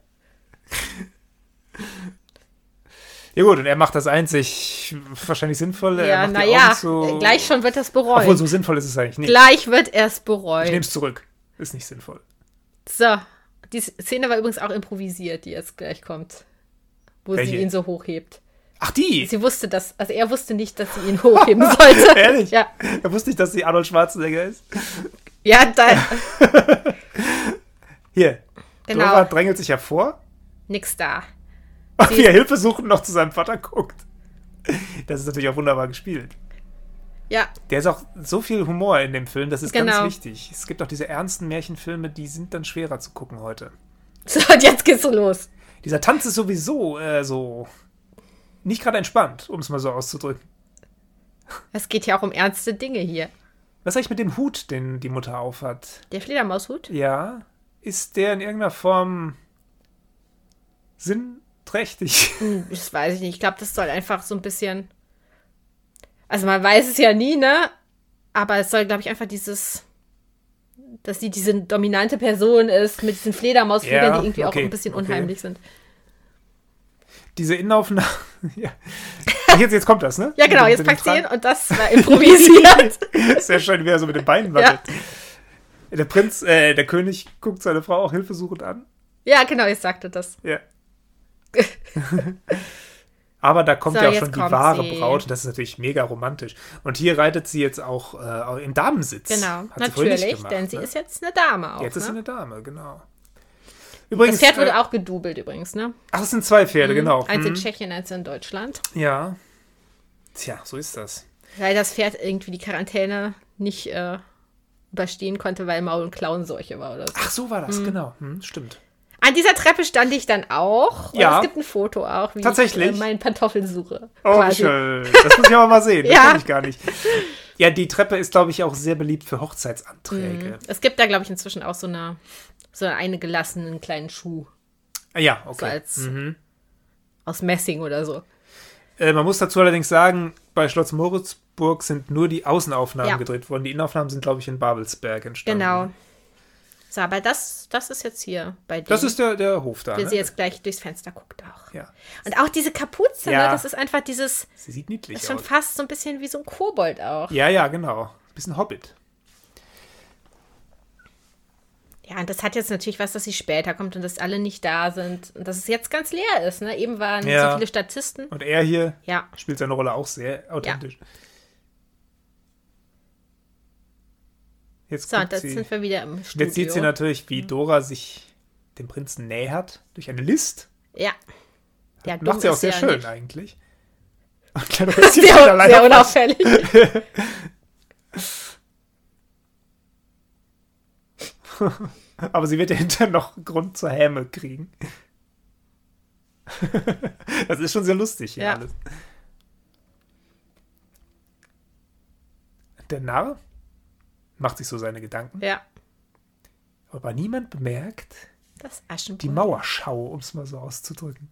Ja gut, und er macht das einzig wahrscheinlich Sinnvolle. Ja, naja, gleich schon wird er es bereuen. Obwohl, so sinnvoll ist es eigentlich nicht. Gleich wird er es bereuen. Ich nehme es zurück. Ist nicht sinnvoll. So, die Szene war übrigens auch improvisiert, die jetzt gleich kommt. Wo sie ihn so hochhebt. Ach, die? Sie wusste das, also er wusste nicht, dass sie ihn hochheben sollte. Ehrlich? Ja. Er wusste nicht, dass sie Arnold Schwarzenegger ist. Ja, da. Hier. Genau. Dora drängelt sich hervor. Nix da. Wie er Hilfe suchend noch zu seinem Vater guckt. Das ist natürlich auch wunderbar gespielt. Ja. Der ist auch so viel Humor in dem Film, das ist ganz wichtig. Es gibt auch diese ernsten Märchenfilme, die sind dann schwerer zu gucken heute. So, und jetzt geht's so los. Dieser Tanz ist sowieso so nicht gerade entspannt, um es mal so auszudrücken. Es geht ja auch um ernste Dinge hier. Was ist eigentlich mit dem Hut, den die Mutter aufhat? Der Fledermaushut? Ja. Ist der in irgendeiner Form sinnträchtig? Das weiß ich nicht. Ich glaube, das soll einfach so ein bisschen... Also man weiß es ja nie, ne? Aber es soll, glaube ich, einfach dass sie diese dominante Person ist mit diesen Fledermausflügeln, die irgendwie auch ein bisschen unheimlich sind. Diese Innenaufnahme... ja. Jetzt kommt das, ne? Ja, genau, jetzt packt sie hin und das war improvisiert. Sehr schön, wie er so mit den Beinen wackelt. Ja. Der König guckt seine Frau auch hilfesuchend an. Ja, genau, jetzt sagte das. Ja. Aber da kommt ja auch schon die wahre Braut. Das ist natürlich mega romantisch. Und hier reitet sie jetzt auch im Damensitz. Genau, hat natürlich, sie nicht gemacht, denn sie ist jetzt eine Dame auch. Jetzt ist sie ne? eine Dame, genau. Übrigens, das Pferd wurde auch gedoubelt übrigens, ne? Ach, es sind 2 Pferde, genau. Eins in Tschechien, eins in Deutschland. Ja. Tja, so ist das. Weil das Pferd irgendwie die Quarantäne nicht überstehen konnte, weil Maul- und Klauenseuche war oder so. Ach, so war das, genau. Stimmt. An dieser Treppe stand ich dann auch. Ja. Und es gibt ein Foto auch, wie tatsächlich? ich meinen Pantoffeln suche. Oh, quasi. schön. Das muss ich aber mal sehen. Das Ja. kenn ich gar nicht. Ja, die Treppe ist, glaube ich, auch sehr beliebt für Hochzeitsanträge. Es gibt da, glaube ich, inzwischen auch so einen gelassenen kleinen Schuh. Ja, So okay. als aus Messing oder so. Man muss dazu allerdings sagen, bei Schloss Moritzburg sind nur die Außenaufnahmen Ja. gedreht worden. Die Innenaufnahmen sind, glaube ich, in Babelsberg entstanden. Genau. So, aber das ist jetzt hier bei dem. Das ist der Hof da, wie ne? sie jetzt gleich durchs Fenster guckt auch. Ja. Und auch diese Kapuze, Ja. ne, das ist einfach dieses, Sie sieht niedlich ist schon aus. fast so ein bisschen wie so ein Kobold auch. Ja, genau. Bisschen Hobbit. Ja, und das hat jetzt natürlich was, dass sie später kommt und dass alle nicht da sind und dass es jetzt ganz leer ist, ne? Eben waren so viele Statisten. Und er hier Ja. spielt seine Rolle auch sehr authentisch. Jetzt So, und guckt jetzt sie. sind wir wieder im Studio. Jetzt sieht sie natürlich, wie Dora sich dem Prinzen nähert durch eine List. Ja. Ja, dumm Macht sie auch ist sehr ja schön nicht. eigentlich. Und kleine Röschen Sehr, wieder leider sehr fast. unauffällig. Aber sie wird ja hinterher noch Grund zur Häme kriegen. Das ist schon sehr lustig hier Ja. alles. Der Narr macht sich so seine Gedanken. Ja. Aber niemand bemerkt Das Aschenbrödel. die Mauerschau, um es mal so auszudrücken.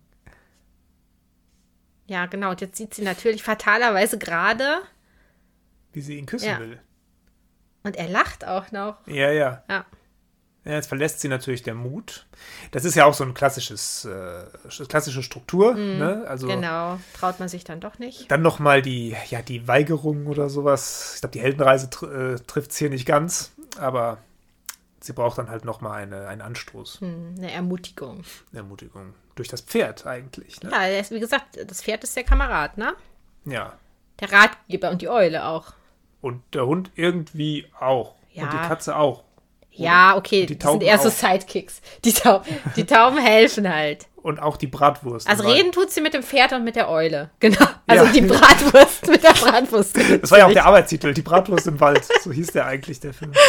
Ja, genau. Und jetzt sieht sie natürlich fatalerweise gerade. Wie sie ihn küssen Ja. will. Und er lacht auch noch. Ja. Ja. Ja, jetzt verlässt sie natürlich der Mut. Das ist ja auch so ein klassische Struktur. Ne? Also Genau. Traut man sich dann doch nicht. dann nochmal die Weigerung oder sowas. Ich glaube, die Heldenreise trifft es hier nicht ganz, aber sie braucht dann halt nochmal einen Anstoß, Eine Ermutigung. eine Ermutigung. Durch das Pferd eigentlich. Ne? Ja, wie gesagt, das Pferd ist der Kamerad, ne? Ja. Der Ratgeber und die Eule auch. Und der Hund irgendwie auch. Ja. Und die Katze auch. Ja, okay, die sind eher so Sidekicks. Die Tauben helfen halt. Und auch die Bratwurst. Also reden tut sie mit dem Pferd und mit der Eule. Genau. Also die Bratwurst mit der Bratwurst. Das war ja auch der Arbeitstitel, die Bratwurst im Wald. So hieß der eigentlich, der Film.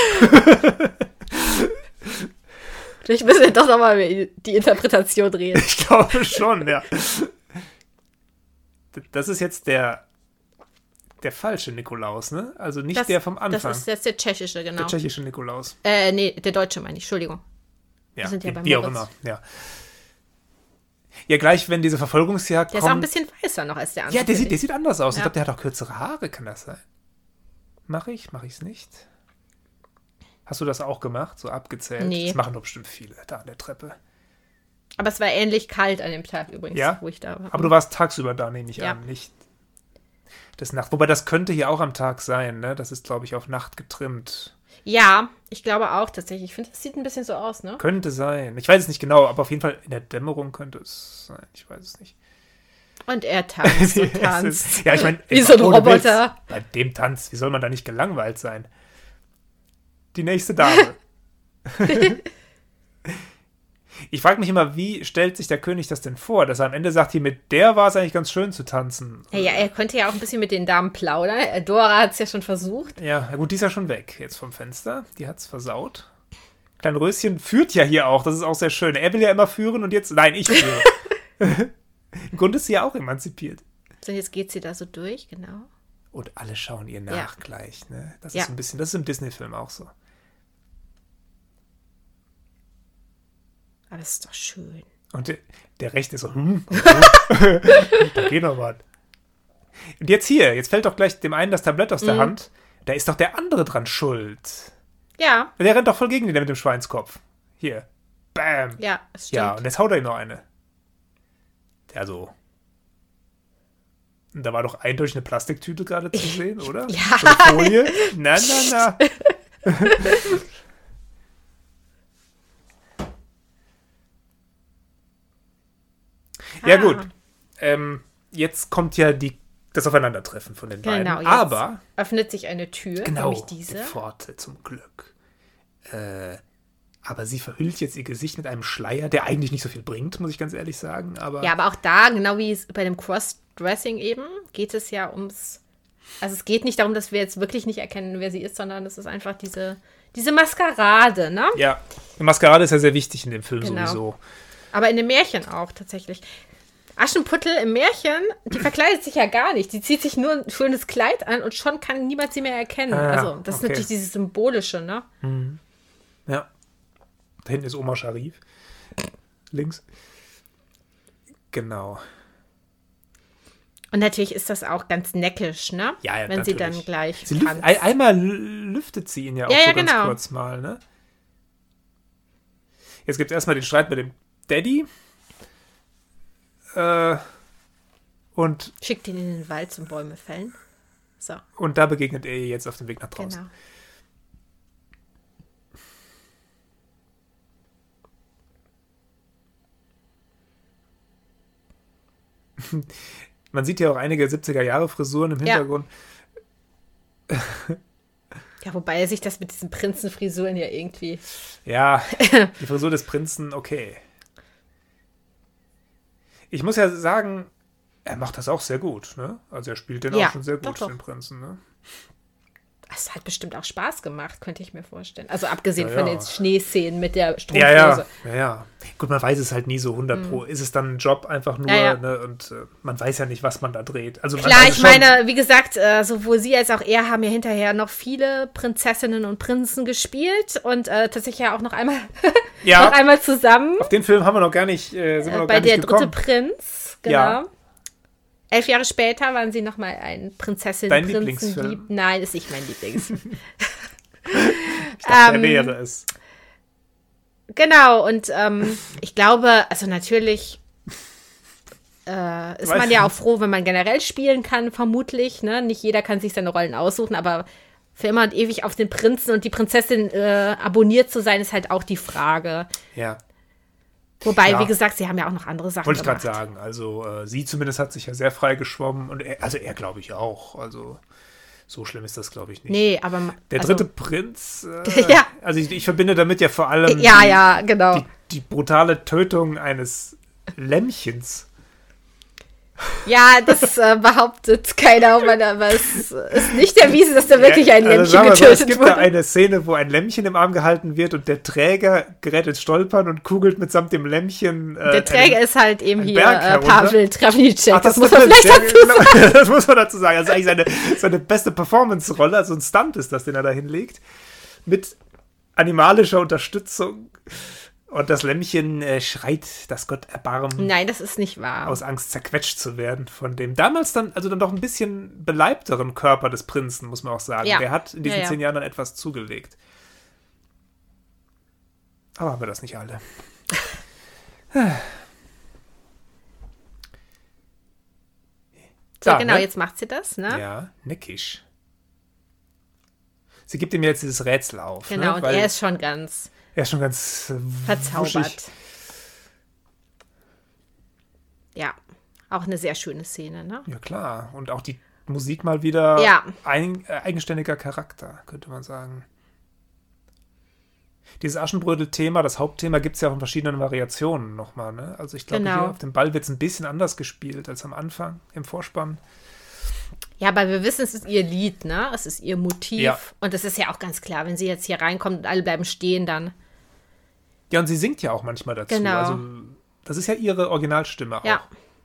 Vielleicht müssen wir doch nochmal über die Interpretation reden. Ich glaube schon, ja. Das ist jetzt der falsche Nikolaus, ne? Also nicht der vom Anfang. Das ist jetzt der tschechische, genau. Der tschechische Nikolaus. Nee, der deutsche meine ich, Entschuldigung. Ja, wir sind ja beim wie auch immer, ja. Ja, gleich, wenn diese Verfolgungsjagd kommt. Der ist auch ein bisschen weißer noch als der andere. Ja, der sieht anders aus. Ja. Ich glaube, der hat auch kürzere Haare, kann das sein? Mache ich es nicht? Hast du das auch gemacht, so abgezählt? Nee. Das machen doch bestimmt viele da an der Treppe. Aber es war ähnlich kalt an dem Tag übrigens, ja? wo ich da war. Aber du warst tagsüber da, nehme ich an, nicht des Nacht. Wobei, das könnte hier auch am Tag sein, ne? Das ist, glaube ich, auf Nacht getrimmt. Ja, ich glaube auch tatsächlich. Ich finde, das sieht ein bisschen so aus, ne? Könnte sein. Ich weiß es nicht genau, aber auf jeden Fall in der Dämmerung könnte es sein. Ich weiß es nicht. Und er tanzt und tanzt. Ja, ich meine, wie so ein Roboter. Bei dem Tanz, wie soll man da nicht gelangweilt sein? Die nächste Dame. Ich frage mich immer, wie stellt sich der König das denn vor, dass er am Ende sagt, hier mit der war es eigentlich ganz schön zu tanzen. Ja, er könnte ja auch ein bisschen mit den Damen plaudern. Dora hat es ja schon versucht. Ja, gut, die ist ja schon weg jetzt vom Fenster. Die hat es versaut. Klein Röschen führt ja hier auch, das ist auch sehr schön. Er will ja immer führen und jetzt, nein, ich führe. Im Grunde ist sie ja auch emanzipiert. So, jetzt geht sie da so durch, genau. Und alle schauen ihr nach gleich, ne? Das ja. ist ein bisschen, das ist im Disney-Film auch so. Aber das ist doch schön. Und der Rechte ist so, da geht noch was. Und jetzt fällt doch gleich dem einen das Tablett aus der Hand. Da ist doch der andere dran schuld. Ja. Der rennt doch voll gegen den, der mit dem Schweinskopf. Hier. Bam. Ja, das stimmt. Ja, und jetzt haut er ihm noch eine. Der so. Und da war doch eindeutig eine Plastiktüte gerade zu sehen, oder? Ja. So eine Folie. Na. Ja, gut. Jetzt kommt ja das Aufeinandertreffen von den beiden. Genau, jetzt aber öffnet sich eine Tür, nämlich diese. Die Pforte zum Glück. Aber sie verhüllt jetzt ihr Gesicht mit einem Schleier, der eigentlich nicht so viel bringt, muss ich ganz ehrlich sagen. Ja, aber auch da, genau wie es bei dem Crossdressing eben, geht es ja ums... Also es geht nicht darum, dass wir jetzt wirklich nicht erkennen, wer sie ist, sondern es ist einfach diese Maskerade, ne? Ja, die Maskerade ist ja sehr wichtig in dem Film sowieso. Aber in dem Märchen auch tatsächlich. Aschenputtel im Märchen, die verkleidet sich ja gar nicht. Die zieht sich nur ein schönes Kleid an und schon kann niemand sie mehr erkennen. Also das ist natürlich dieses Symbolische, ne? Mhm. Ja. Da hinten ist Omar Sharif. Links. Genau. Und natürlich ist das auch ganz neckisch, ne? Ja, wenn natürlich. sie dann gleich einmal lüftet sie ihn ja auch ganz kurz mal, ne? Jetzt gibt es erstmal den Streit mit dem Daddy. Und schickt ihn in den Wald zum Bäume fällen. So. Und da begegnet er ihr jetzt auf dem Weg nach draußen. Genau. Man sieht ja auch einige 70er-Jahre-Frisuren im Hintergrund. Ja, wobei er sich das mit diesen Prinzenfrisuren ja irgendwie... Ja, die Frisur des Prinzen, okay. Ich muss ja sagen, er macht das auch sehr gut, ne? Also er spielt den auch schon sehr gut, den Prinzen, ne? Es hat bestimmt auch Spaß gemacht, könnte ich mir vorstellen. Also abgesehen von den Schneeszenen mit der Strumpfhose. Ja. Gut, man weiß es halt nie so 100%. Ist es dann ein Job einfach nur, ne? Und man weiß ja nicht, was man da dreht. Also klar, ich meine, wie gesagt, sowohl sie als auch er haben ja hinterher noch viele Prinzessinnen und Prinzen gespielt und tatsächlich ja auch noch einmal, noch einmal zusammen. Auf den Film haben wir noch gar nicht, bei der dritte Prinz, genau. Ja. 11 Jahre später waren sie nochmal ein Prinzessin-Prinzen-Lieb. Nein, ist nicht mein Lieblings. Ich dachte, er wäre es. Genau, und ich glaube, also natürlich ist man ja auch froh, wenn man generell spielen kann, vermutlich. Ne? Nicht jeder kann sich seine Rollen aussuchen, aber für immer und ewig auf den Prinzen und die Prinzessin abonniert zu sein, ist halt auch die Frage. Ja. Wobei, wie gesagt, sie haben ja auch noch andere Sachen gemacht. Wollte ich gerade sagen. Also sie zumindest hat sich ja sehr frei geschwommen und er glaube ich auch. Also So schlimm ist das, glaube ich, nicht. Nee, aber... Der dritte Prinz, ja. Also ich verbinde damit ja vor allem genau. die brutale Tötung eines Lämmchens. Ja, das behauptet keiner, aber es ist nicht erwiesen, dass da wirklich ein Lämmchen getötet wurde. Es gibt da eine Szene, wo ein Lämmchen im Arm gehalten wird und der Träger gerät ins Stolpern und kugelt mitsamt dem Lämmchen der Träger ist halt eben hier Pavel Travnicek. Das muss man vielleicht dazu sagen. Das muss man dazu sagen. Also eigentlich seine beste Performance-Rolle, also ein Stunt ist das, den er da hinlegt, mit animalischer Unterstützung. Und das Lämmchen schreit, dass Gott erbarmen. Nein, das ist nicht wahr. Aus Angst zerquetscht zu werden von dem damals dann doch ein bisschen beleibteren Körper des Prinzen, muss man auch sagen. Ja. Der hat in diesen 10 Jahren dann etwas zugelegt. Aber haben wir das nicht alle. So, genau, jetzt macht sie das, ne? Ja, neckisch. Sie gibt ihm jetzt dieses Rätsel auf. Genau, ne? und er ist schon ganz... Er ist schon ganz verzaubert. Wuschig. Ja, auch eine sehr schöne Szene, ne? Ja, klar. Und auch die Musik mal wieder eigenständiger Charakter, könnte man sagen. Dieses Aschenbrödel-Thema, das Hauptthema, gibt es ja auch in verschiedenen Variationen nochmal, ne? Also ich glaube, hier auf dem Ball wird es ein bisschen anders gespielt als am Anfang, im Vorspann. Ja, aber wir wissen, es ist ihr Lied, ne? Es ist ihr Motiv. Ja. Und es ist ja auch ganz klar, wenn sie jetzt hier reinkommt und alle bleiben stehen, dann... Ja, und sie singt ja auch manchmal dazu. Genau. Also, das ist ja ihre Originalstimme auch. Ja.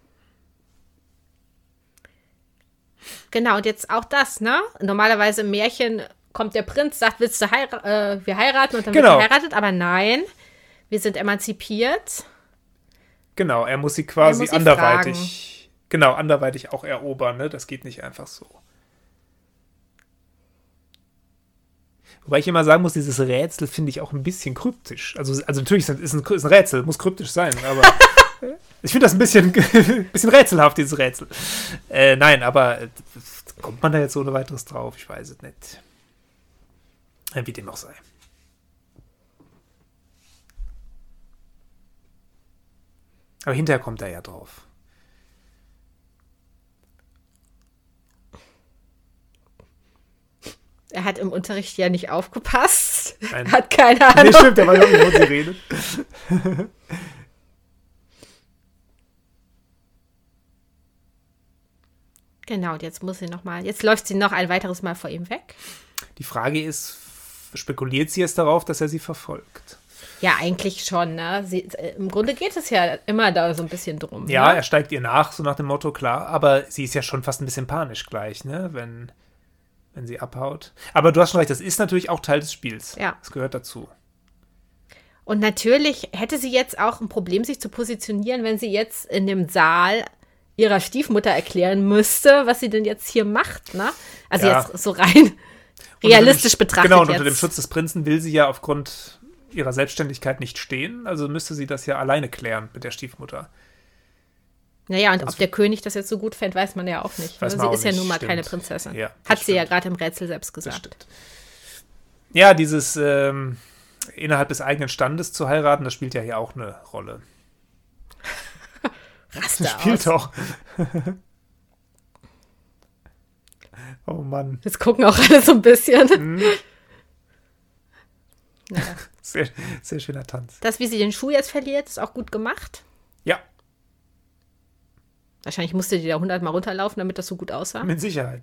Genau, und jetzt auch das, ne? Normalerweise im Märchen kommt der Prinz, sagt, willst du wir heiraten? Und dann wird geheiratet. Aber nein, wir sind emanzipiert. Genau, er muss sie quasi anderweitig auch erobern, ne? Das geht nicht einfach so. Wobei ich immer sagen muss, dieses Rätsel finde ich auch ein bisschen kryptisch. Also natürlich ist ein Rätsel, muss kryptisch sein, aber ich finde das ein bisschen rätselhaft, dieses Rätsel. Nein, aber kommt man da jetzt ohne weiteres drauf? Ich weiß es nicht. Wie dem auch sei. Aber hinterher kommt er ja drauf. Er hat im Unterricht ja nicht aufgepasst. Nein. Hat keine Ahnung. Nee, stimmt, der weiß auch nicht, wo sie redet. Genau, und jetzt läuft sie noch ein weiteres Mal vor ihm weg. Die Frage ist, spekuliert sie jetzt darauf, dass er sie verfolgt? Ja, eigentlich schon, ne? Im Grunde geht es ja immer da so ein bisschen drum. Ja, ne? er steigt ihr nach, so nach dem Motto, klar. Aber sie ist ja schon fast ein bisschen panisch gleich, ne? Wenn sie abhaut. Aber du hast schon recht, das ist natürlich auch Teil des Spiels. Ja. Das gehört dazu. Und natürlich hätte sie jetzt auch ein Problem, sich zu positionieren, wenn sie jetzt in dem Saal ihrer Stiefmutter erklären müsste, was sie denn jetzt hier macht, ne? Also jetzt so rein realistisch betrachtet. Genau, und unter dem Schutz des Prinzen will sie ja aufgrund ihrer Selbstständigkeit nicht stehen. Also müsste sie das ja alleine klären mit der Stiefmutter. Naja, und ob der König das jetzt so gut fände, weiß man ja auch nicht. Sie ist ja nun mal keine Prinzessin. Ja, hat sie ja gerade im Rätsel selbst gesagt. Das stimmt. Ja, dieses innerhalb des eigenen Standes zu heiraten, das spielt ja hier auch eine Rolle. Raste das spielt auch. Oh Mann. Jetzt gucken auch alle so ein bisschen. Naja. Sehr, sehr schöner Tanz. Das, wie sie den Schuh jetzt verliert, ist auch gut gemacht. Ja. Wahrscheinlich musste die da 100-mal runterlaufen, damit das so gut aussah. Mit Sicherheit.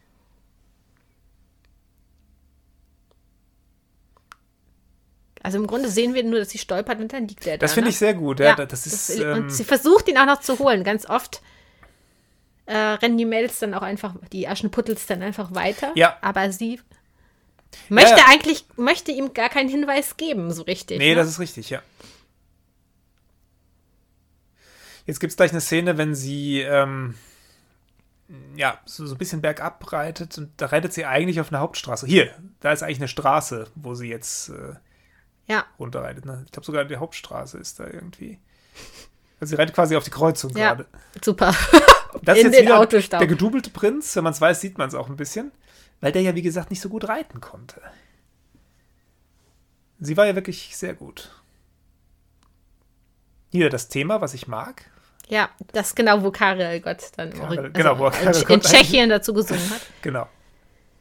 Also im Grunde sehen wir nur, dass sie stolpert und dann liegt er da. Das finde ich sehr gut. Ja, das ist, und sie versucht, ihn auch noch zu holen. Ganz oft rennen die Mädels dann auch einfach, die Aschenputtels dann einfach weiter. Ja. Aber sie möchte ihm gar keinen Hinweis geben, so richtig. Nee, ne? das ist richtig, ja. Jetzt gibt es gleich eine Szene, wenn sie so ein bisschen bergab reitet und da reitet sie eigentlich auf eine Hauptstraße. Hier, da ist eigentlich eine Straße, wo sie jetzt runterreitet. Ne? Ich glaube sogar die Hauptstraße ist da irgendwie. Also sie reitet quasi auf die Kreuzung gerade. Super. Das ist in jetzt den wieder Autostau. Der gedubelte Prinz. Wenn man es weiß, sieht man es auch ein bisschen. Weil der ja, wie gesagt, nicht so gut reiten konnte. Sie war ja wirklich sehr gut. Hier das Thema, was ich mag. Ja, das genau, wo Karel Gott dann wo Karel Gott in Tschechien dazu gesungen hat. Genau.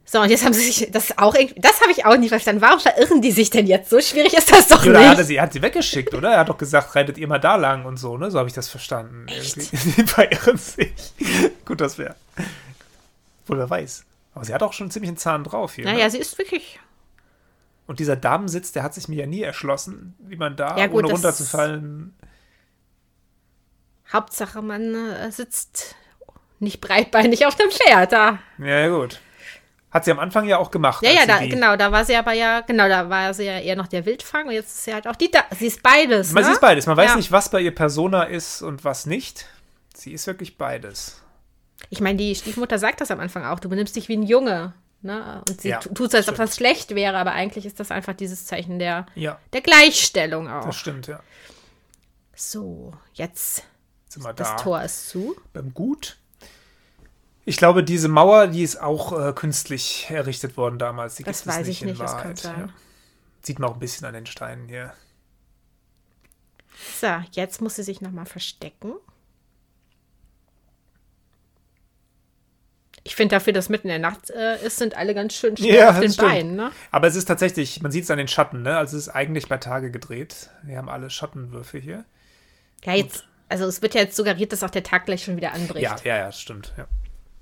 So, und jetzt haben sie sich, das habe ich auch nicht verstanden. Warum verirren die sich denn jetzt? So schwierig ist das doch Oder nicht. hat sie weggeschickt, oder? Er hat doch gesagt, reitet ihr mal da lang und so, ne? So habe ich das verstanden. Echt? Sie verirren sich. Gut, das wäre. Wohl, wer weiß. Aber sie hat auch schon einen ziemlichen Zahn drauf hier. Naja, ne? sie ist wirklich... Und dieser Damensitz, der hat sich mir ja nie erschlossen, wie man da, Ja, gut, ohne runterzufallen... Hauptsache, man sitzt nicht breitbeinig auf dem Pferd da. Ja, gut. Hat sie am Anfang ja auch gemacht. Ja, da war sie aber ja, da war sie ja eher noch der Wildfang und jetzt ist sie halt auch sie ist beides, Sie ist beides. Man weiß Ja. nicht, was bei ihr Persona ist und was nicht. Sie ist wirklich beides. Ich meine, die Stiefmutter sagt das am Anfang auch, du benimmst dich wie ein Junge, ne? Und sie Ja, tut so, als ob stimmt. das schlecht wäre, aber eigentlich ist das einfach dieses Zeichen der Ja, Gleichstellung auch. das stimmt, ja. So, jetzt Sind wir das da Tor ist zu. beim Gut. Ich glaube, diese Mauer, die ist auch künstlich errichtet worden damals. Die Das gibt es weiß ich in nicht, das Wahrheit. kann sein. Ja. Sieht man auch ein bisschen an den Steinen hier. So, jetzt muss sie sich nochmal verstecken. Ich finde dafür, dass mitten in der Nacht ist, sind alle ganz schön schnell Ja, auf das den stimmt. Beinen, ne? Aber es ist tatsächlich, man sieht es an den Schatten, ne? Also es ist eigentlich bei Tage gedreht. Wir haben alle Schattenwürfe hier. Ja, jetzt, also es wird ja jetzt suggeriert, dass auch der Tag gleich schon wieder anbricht. Ja, das stimmt, ja.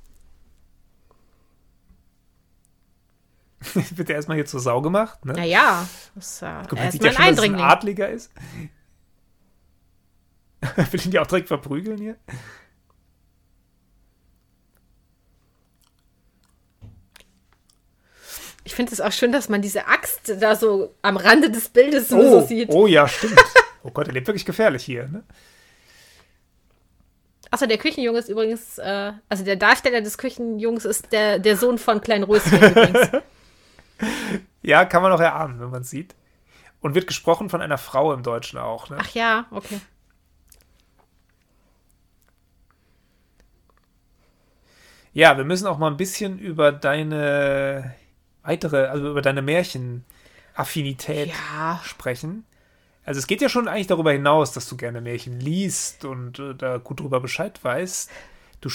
Wird der erstmal hier zur Sau gemacht, ne? Naja, das ist Guck mal, erstmal sieht ja ein schon, dass es ein Eindringling. Adliger ist. Will ihn die auch direkt verprügeln hier? Ich finde es auch schön, dass man diese Axt da so am Rande des Bildes so sieht. Oh ja, stimmt. Oh Gott, er lebt wirklich gefährlich hier, ne? Achso, der Küchenjunge ist übrigens, also der Darsteller des Küchenjungs ist der Sohn von Klein Röschen übrigens. Ja, kann man auch erahnen, wenn man es sieht. Und wird gesprochen von einer Frau im Deutschen auch, ne? Ach ja, okay. Ja, wir müssen auch mal ein bisschen über deine über deine Märchenaffinität Ja. sprechen. Also es geht ja schon eigentlich darüber hinaus, dass du gerne Märchen liest und da gut drüber Bescheid weißt. Du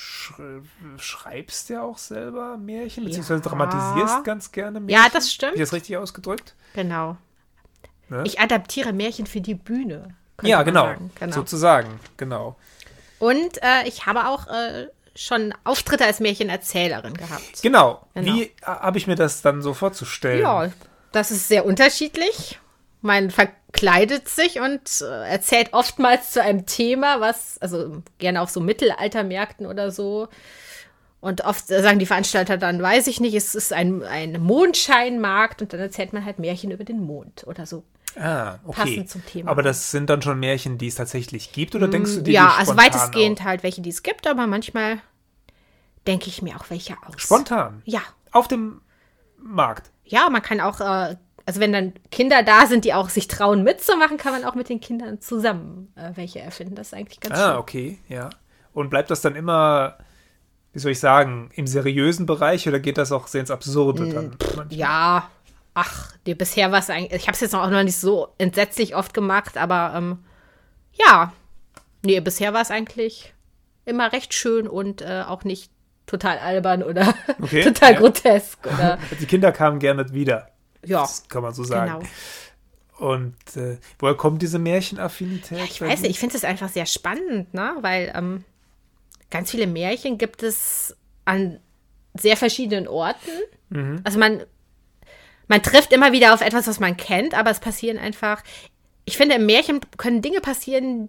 schreibst ja auch selber Märchen, beziehungsweise Ja. dramatisierst ganz gerne Märchen. Ja, das stimmt. Habe ich das richtig ausgedrückt? Genau. Ne? Ich adaptiere Märchen für die Bühne. könnte Ja, man genau. sagen. Sozusagen, genau. Und ich habe auch schon Auftritte als Märchenerzählerin gehabt. Genau. Genau. Wie habe ich mir das dann so vorzustellen? Ja, das ist sehr unterschiedlich. Man verkleidet sich und erzählt oftmals zu einem Thema, also gerne auf so Mittelaltermärkten oder so. Und oft sagen die Veranstalter dann, weiß ich nicht, es ist ein Mondscheinmarkt und dann erzählt man halt Märchen über den Mond oder so. Ah, okay. Passend zum Thema. Aber das sind dann schon Märchen, die es tatsächlich gibt, oder denkst du dir Ja, die also spontan weitestgehend halt welche, die es gibt, aber manchmal denke ich mir auch welche aus. Spontan? Ja. Auf dem Markt? Ja, man kann auch, also wenn dann Kinder da sind, die auch sich trauen mitzumachen, kann man auch mit den Kindern zusammen welche erfinden. Das ist eigentlich ganz schön. Okay, ja. Und bleibt das dann immer, wie soll ich sagen, im seriösen Bereich oder geht das auch sehr ins Absurde dann? manchmal? Ja, bisher war es eigentlich, ich habe es jetzt auch noch nicht so entsetzlich oft gemacht, aber ja, bisher war es eigentlich immer recht schön und auch nicht total albern oder Okay, total ja. grotesk. Oder, Die Kinder kamen gerne wieder, ja, das kann man so sagen. genau. Und woher kommt diese Märchenaffinität? Ja, ich weiß nicht, ich finde es einfach sehr spannend, ne? Weil ganz viele Märchen gibt es an sehr verschiedenen Orten. Also man trifft immer wieder auf etwas, was man kennt, aber es passieren einfach, ich finde, im Märchen können Dinge passieren,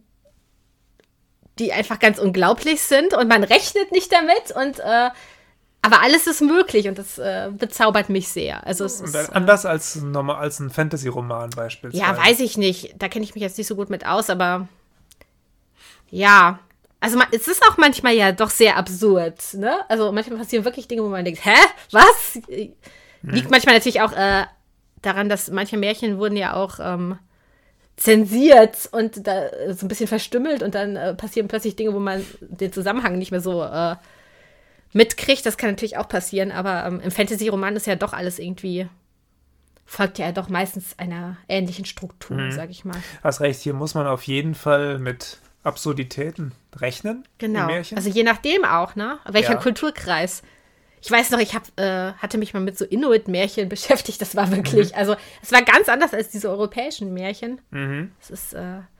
die einfach ganz unglaublich sind und man rechnet nicht damit aber alles ist möglich und das bezaubert mich sehr. Also es Und ist, anders als ein Fantasy-Roman beispielsweise. ja, weiß ich nicht. Da kenne ich mich jetzt nicht so gut mit aus, aber ja. Also es ist auch manchmal ja doch sehr absurd, ne? Also manchmal passieren wirklich Dinge, wo man denkt, hä? Was? Liegt manchmal natürlich auch daran, dass manche Märchen wurden ja auch zensiert und da so ein bisschen verstümmelt und dann passieren plötzlich Dinge, wo man den Zusammenhang nicht mehr so mitkriegt. Das kann natürlich auch passieren, aber im Fantasy-Roman ist ja doch alles irgendwie, folgt ja doch meistens einer ähnlichen Struktur, sag ich mal. Hast recht, hier muss man auf jeden Fall mit Absurditäten rechnen. Genau. Im Märchen. Also je nachdem auch, ne? Welcher Ja. Kulturkreis. Ich weiß noch, ich hatte mich mal mit so Inuit-Märchen beschäftigt. Das war wirklich, also es war ganz anders als diese europäischen Märchen. Das ist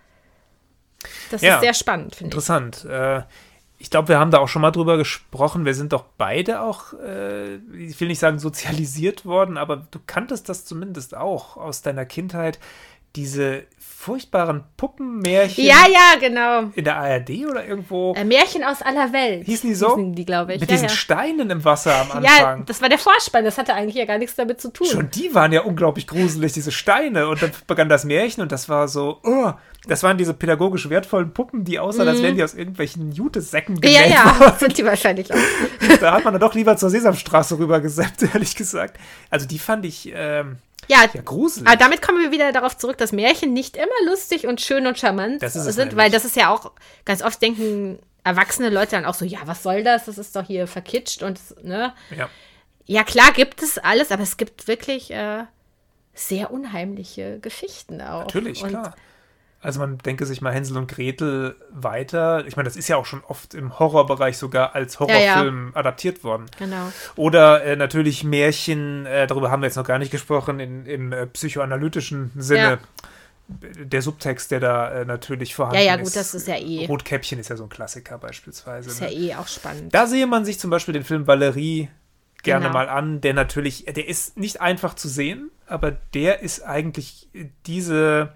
sehr spannend, finde ich. Interessant. Ich glaube, wir haben da auch schon mal drüber gesprochen. Wir sind doch beide auch, ich will nicht sagen sozialisiert worden, aber du kanntest das zumindest auch aus deiner Kindheit. Diese furchtbaren Puppenmärchen. Ja, genau. In der ARD oder irgendwo. Märchen aus aller Welt. Hießen die so? Hießen die, glaube ich. Mit diesen Steinen im Wasser am Anfang. Ja, das war der Vorspann. Das hatte eigentlich ja gar nichts damit zu tun. Schon die waren ja unglaublich gruselig, diese Steine. Und dann begann das Märchen und das war so, das waren diese pädagogisch wertvollen Puppen, die aussahen, als wären die aus irgendwelchen Jutesäcken genäht worden. Sind die wahrscheinlich auch. Da hat man dann doch lieber zur Sesamstraße rübergesappt, ehrlich gesagt. Also die fand ich ja, gruselig. Aber damit kommen wir wieder darauf zurück, dass Märchen nicht immer lustig und schön und charmant sind, weil das ist ja auch, ganz oft denken erwachsene Leute dann auch so, ja, was soll das? Das ist doch hier verkitscht und, ne? Ja, klar gibt es alles, aber es gibt wirklich sehr unheimliche Geschichten auch. Natürlich, klar. Also man denke sich mal Hänsel und Gretel weiter. Ich meine, das ist ja auch schon oft im Horrorbereich sogar als Horrorfilm adaptiert worden. Genau. Oder natürlich Märchen, darüber haben wir jetzt noch gar nicht gesprochen, im psychoanalytischen Sinne. Der Subtext, der da natürlich vorhanden ist. Ja, gut, das ist ja Rotkäppchen ist ja so ein Klassiker beispielsweise. Das ist ja auch spannend. Da sehe man sich zum Beispiel den Film Valerie gerne mal an, der ist nicht einfach zu sehen, aber der ist eigentlich diese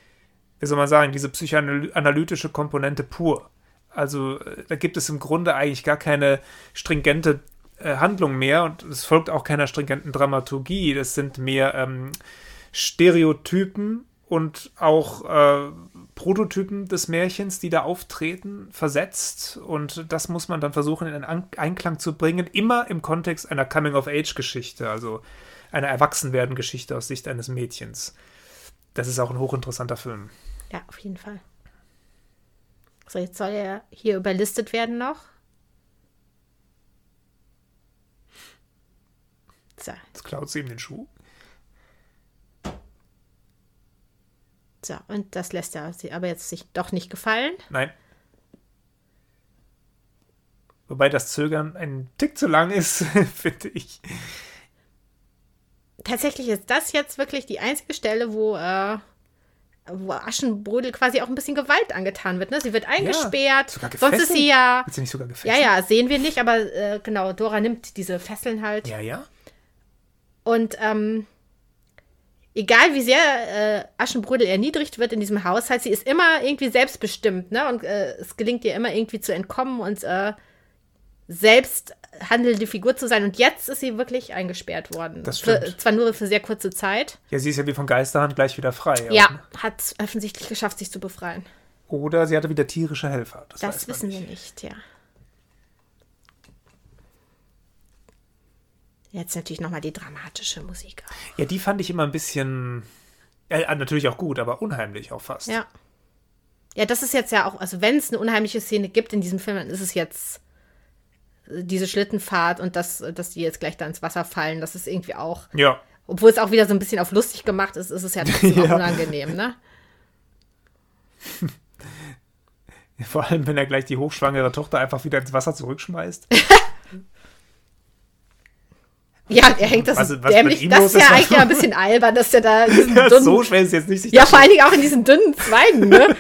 psychoanalytische Komponente pur. Also da gibt es im Grunde eigentlich gar keine stringente Handlung mehr und es folgt auch keiner stringenten Dramaturgie. Das sind mehr Stereotypen und auch Prototypen des Märchens, die da auftreten, versetzt. Und das muss man dann versuchen, in einen Einklang zu bringen, immer im Kontext einer Coming-of-Age-Geschichte, also einer Erwachsenwerden-Geschichte aus Sicht eines Mädchens. Das ist auch ein hochinteressanter Film. Ja, auf jeden Fall. So, jetzt soll er hier überlistet werden noch. So. Jetzt klaut sie ihm den Schuh. So, und das lässt er aber jetzt sich doch nicht gefallen. Nein. Wobei das Zögern ein Tick zu lang ist, finde ich. Tatsächlich ist das jetzt wirklich die einzige Stelle, wo Aschenbrödel quasi auch ein bisschen Gewalt angetan wird. Ne? Sie wird eingesperrt. Sogar gefesselt? Sonst ist sie ja... Wird sie nicht sogar gefesselt? Ja, sehen wir nicht, aber genau, Dora nimmt diese Fesseln halt. Ja. Und egal wie sehr Aschenbrödel erniedrigt wird in diesem Haushalt, sie ist immer irgendwie selbstbestimmt, ne? Und es gelingt ihr immer irgendwie zu entkommen und selbst handelnde Figur zu sein. Und jetzt ist sie wirklich eingesperrt worden. Das stimmt. Zwar nur für sehr kurze Zeit. Ja, sie ist ja wie von Geisterhand gleich wieder frei. Ja, auch, ne? hat es offensichtlich geschafft, sich zu befreien. Oder sie hatte wieder tierische Helfer. Das wissen wir nicht, ja. Jetzt natürlich nochmal die dramatische Musik. Ja, die fand ich immer ein bisschen, natürlich auch gut, aber unheimlich auch fast. Ja. Ja, das ist jetzt ja auch, also wenn es eine unheimliche Szene gibt in diesem Film, dann ist es jetzt diese Schlittenfahrt und dass die jetzt gleich da ins Wasser fallen, das ist irgendwie auch, obwohl es auch wieder so ein bisschen auf lustig gemacht ist, ist es ja trotzdem auch unangenehm, ne? Vor allem, wenn er gleich die hochschwangere Tochter einfach wieder ins Wasser zurückschmeißt. Ja, er hängt das dämlich. Das ist ja eigentlich ein bisschen albern, dass der da in diesen dünnen... So schwer ist es jetzt nicht. Ja, vor allen Dingen auch in diesen dünnen Zweigen, ne?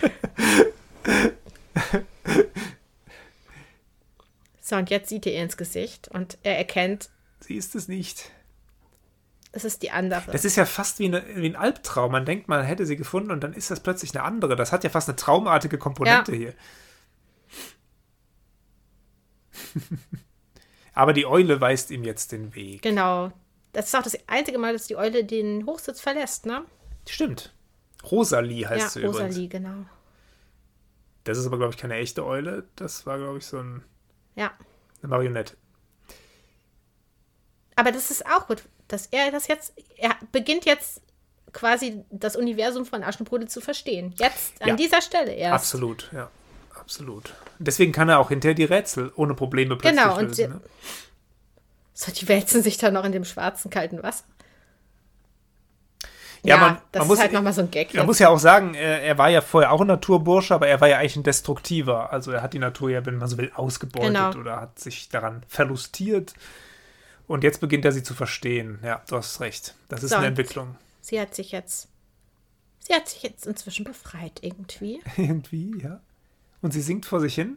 So, und jetzt sieht er ihr ins Gesicht und er erkennt... Sie ist es nicht. Es ist die andere. Das ist ja fast wie ein Albtraum. Man denkt, man hätte sie gefunden und dann ist das plötzlich eine andere. Das hat ja fast eine traumartige Komponente hier. Aber die Eule weist ihm jetzt den Weg. Genau. Das ist auch das einzige Mal, dass die Eule den Hochsitz verlässt, ne? Stimmt. Rosalie heißt sie übrigens. Ja, Rosalie, genau. Das ist aber, glaube ich, keine echte Eule. Das war, glaube ich, so eine Marionette. Aber das ist auch gut, dass er beginnt jetzt quasi das Universum von Aschenbrödel zu verstehen. Jetzt, an dieser Stelle erst. Absolut, ja. Absolut. Deswegen kann er auch hinterher die Rätsel ohne Probleme plötzlich lösen. Und so, die wälzen sich dann noch in dem schwarzen, kalten Wasser. Ja, das ist halt nochmal so ein Gag. Man muss ja auch sagen, er war ja vorher auch ein Naturbursche, aber er war ja eigentlich ein Destruktiver. Also er hat die Natur ja, wenn man so will, ausgebeutet oder hat sich daran verlustiert. Und jetzt beginnt er sie zu verstehen. Ja, du hast recht. Das ist eine Entwicklung. Sie hat sich jetzt inzwischen befreit irgendwie. Irgendwie, ja. Und sie singt vor sich hin.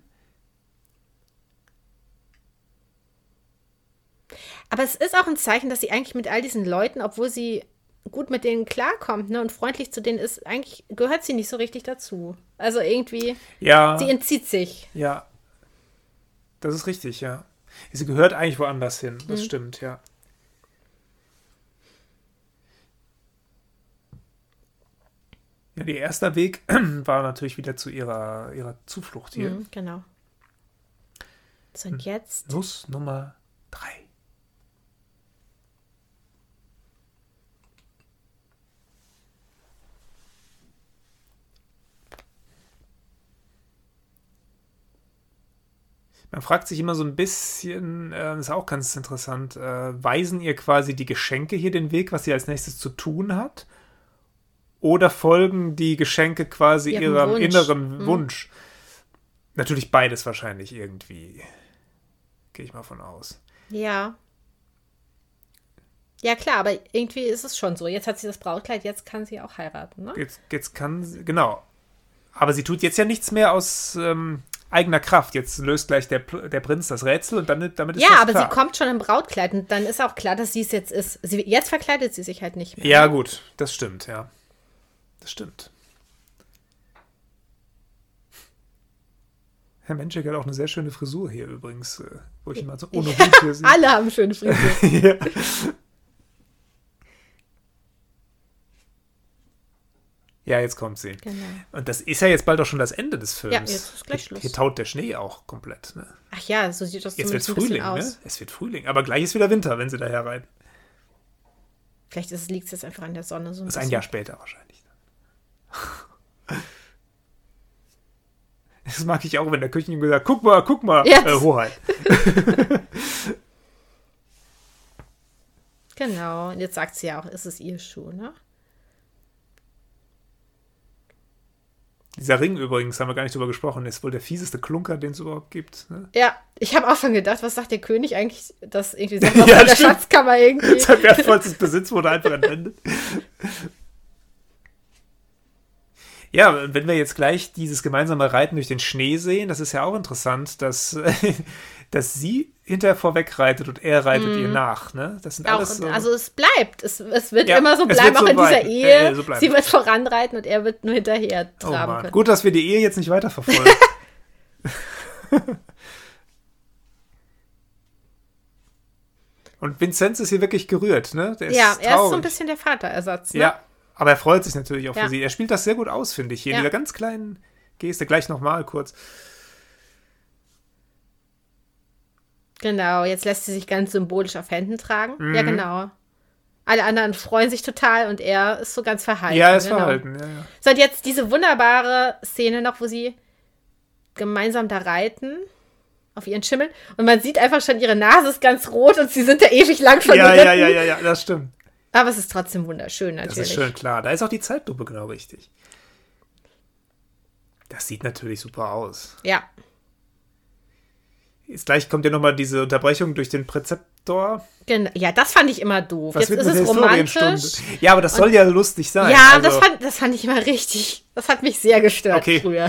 Aber es ist auch ein Zeichen, dass sie eigentlich mit all diesen Leuten, obwohl sie gut mit denen klarkommt, ne, und freundlich zu denen ist, eigentlich gehört sie nicht so richtig dazu. Also irgendwie, ja, sie entzieht sich. Ja, das ist richtig, ja. Sie gehört eigentlich woanders hin, das stimmt, ja. Ja, der erste Weg war natürlich wieder zu ihrer Zuflucht hier. Genau. So, und jetzt? Nuss Nummer 3. Man fragt sich immer so ein bisschen, das ist auch ganz interessant, weisen ihr quasi die Geschenke hier den Weg, was sie als nächstes zu tun hat? Oder folgen die Geschenke quasi ihrem inneren Wunsch? Natürlich beides wahrscheinlich irgendwie. Gehe ich mal von aus. Ja. Ja, klar, aber irgendwie ist es schon so. Jetzt hat sie das Brautkleid, jetzt kann sie auch heiraten, ne? Jetzt kann sie, genau. Aber sie tut jetzt ja nichts mehr aus eigener Kraft. Jetzt löst gleich der Prinz das Rätsel und damit ist das klar. Ja, aber sie kommt schon im Brautkleid und dann ist auch klar, dass sie es jetzt ist. Jetzt verkleidet sie sich halt nicht mehr. Ja, gut, das stimmt, ja. Das stimmt. Herr Menschik hat auch eine sehr schöne Frisur hier übrigens, wo ich ihn mal so ohne Hut hier sehe. Alle haben schöne Frisur. Ja. Ja, jetzt kommt sie. Genau. Und das ist ja jetzt bald auch schon das Ende des Films. Ja, jetzt ist gleich Schluss. Hier taut der Schnee auch komplett. Ne? Ach ja, so sieht das jetzt zumindest wird's ein bisschen Frühling, aus. Ne? Es wird Frühling, aber gleich ist wieder Winter, wenn sie daher reiten. Vielleicht liegt es jetzt einfach an der Sonne. So das ist ein Jahr später wahrscheinlich. Das mag ich auch, wenn der Küchenjunge sagt, guck mal, Hoheit. Genau, und jetzt sagt sie ja auch, ist es ihr Schuh, ne? Dieser Ring übrigens, haben wir gar nicht drüber gesprochen, ist wohl der fieseste Klunker, den es überhaupt gibt. Ne? Ja, ich habe auch schon gedacht, was sagt der König eigentlich, dass irgendwie so was in der Schatzkammer irgendwie. Sein wertvollstes Besitz wurde einfach entwendet. Ja, wenn wir jetzt gleich dieses gemeinsame Reiten durch den Schnee sehen, das ist ja auch interessant, dass sie hinterher vorweg reitet und er reitet ihr nach. Ne? Das sind auch, alles so, also es bleibt. Es wird immer so bleiben, auch in dieser Ehe. So sie wird voranreiten und er wird nur hinterher traben können. Gut, dass wir die Ehe jetzt nicht weiterverfolgen. Und Vinzenz ist hier wirklich gerührt. Ne? Der ist er traurig. ist so ein bisschen der Vaterersatz. Ne? Ja, aber er freut sich natürlich auch für sie. Er spielt das sehr gut aus, finde ich, hier in dieser ganz kleinen Geste. Gleich nochmal kurz. Genau, jetzt lässt sie sich ganz symbolisch auf Händen tragen. Ja, genau. Alle anderen freuen sich total und er ist so ganz verhalten. Ja, er ist verhalten, ja. So, und jetzt diese wunderbare Szene noch, wo sie gemeinsam da reiten auf ihren Schimmeln und man sieht einfach schon, ihre Nase ist ganz rot und sie sind da ewig lang schon geritten. Ja, das stimmt. Aber es ist trotzdem wunderschön, natürlich. Das ist schön, klar. Da ist auch die Zeitlupe genau richtig. Das sieht natürlich super aus. Ja. Jetzt gleich kommt ja nochmal diese Unterbrechung durch den Präzeptor. Genau. Ja, das fand ich immer doof. Was jetzt ist es romantisch. Ja, aber das soll ja lustig sein. Ja, also, das fand ich immer richtig. Das hat mich sehr gestört früher.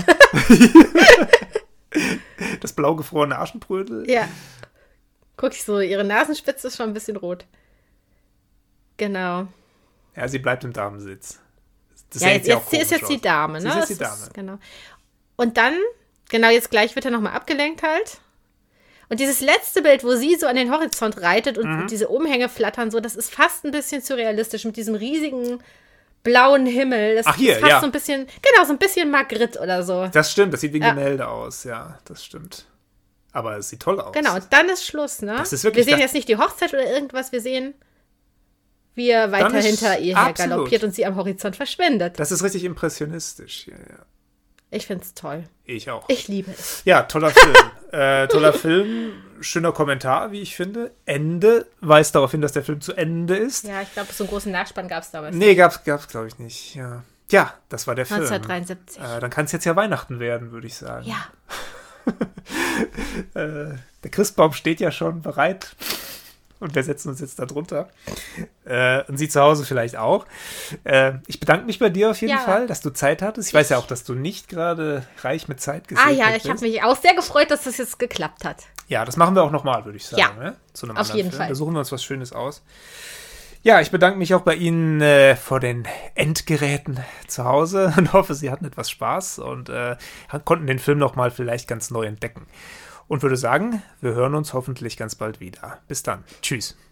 Das blau gefrorene Aschenbrödel. Ja. Guck ich so, ihre Nasenspitze ist schon ein bisschen rot. Genau. Ja, sie bleibt im Damensitz. Das ja, jetzt ist jetzt die Dame, ne? Sie ist die Dame. Genau. Und dann, genau, jetzt gleich wird er nochmal abgelenkt halt. Und dieses letzte Bild, wo sie so an den Horizont reitet und diese Umhänge flattern, so, das ist fast ein bisschen surrealistisch mit diesem riesigen blauen Himmel. Das ist fast so ein bisschen, so ein bisschen Magritte oder so. Das stimmt, das sieht wie ein Gemälde aus, ja, das stimmt. Aber es sieht toll aus. Genau, und dann ist Schluss, ne? Das ist wirklich, wir sehen jetzt nicht die Hochzeit oder irgendwas, wir sehen, wie er weiter hinter ihr her galoppiert und sie am Horizont verschwindet. Das ist richtig impressionistisch, ja. Ich find's toll. Ich auch. Ich liebe es. Ja, toller Film. Toller Film, schöner Kommentar, wie ich finde. Ende weist darauf hin, dass der Film zu Ende ist. Ja, ich glaube, so einen großen Nachspann gab es damals nicht. Nee, gab's glaube ich nicht. Ja, das war der 1973. Film. Dann kann es jetzt ja Weihnachten werden, würde ich sagen. Ja. Der Christbaum steht ja schon bereit. Und wir setzen uns jetzt da drunter. Und Sie zu Hause vielleicht auch. Ich bedanke mich bei dir auf jeden Fall, dass du Zeit hattest. Ich weiß ja auch, dass du nicht gerade reich mit Zeit gesegnet bist. Ich habe mich auch sehr gefreut, dass das jetzt geklappt hat. Ja, das machen wir auch nochmal, würde ich sagen. Ja, ne? Zu einem auf jeden Fall. Da suchen wir uns was Schönes aus. Ja, ich bedanke mich auch bei Ihnen vor den Endgeräten zu Hause und hoffe, Sie hatten etwas Spaß und konnten den Film nochmal vielleicht ganz neu entdecken. Und würde sagen, wir hören uns hoffentlich ganz bald wieder. Bis dann. Tschüss.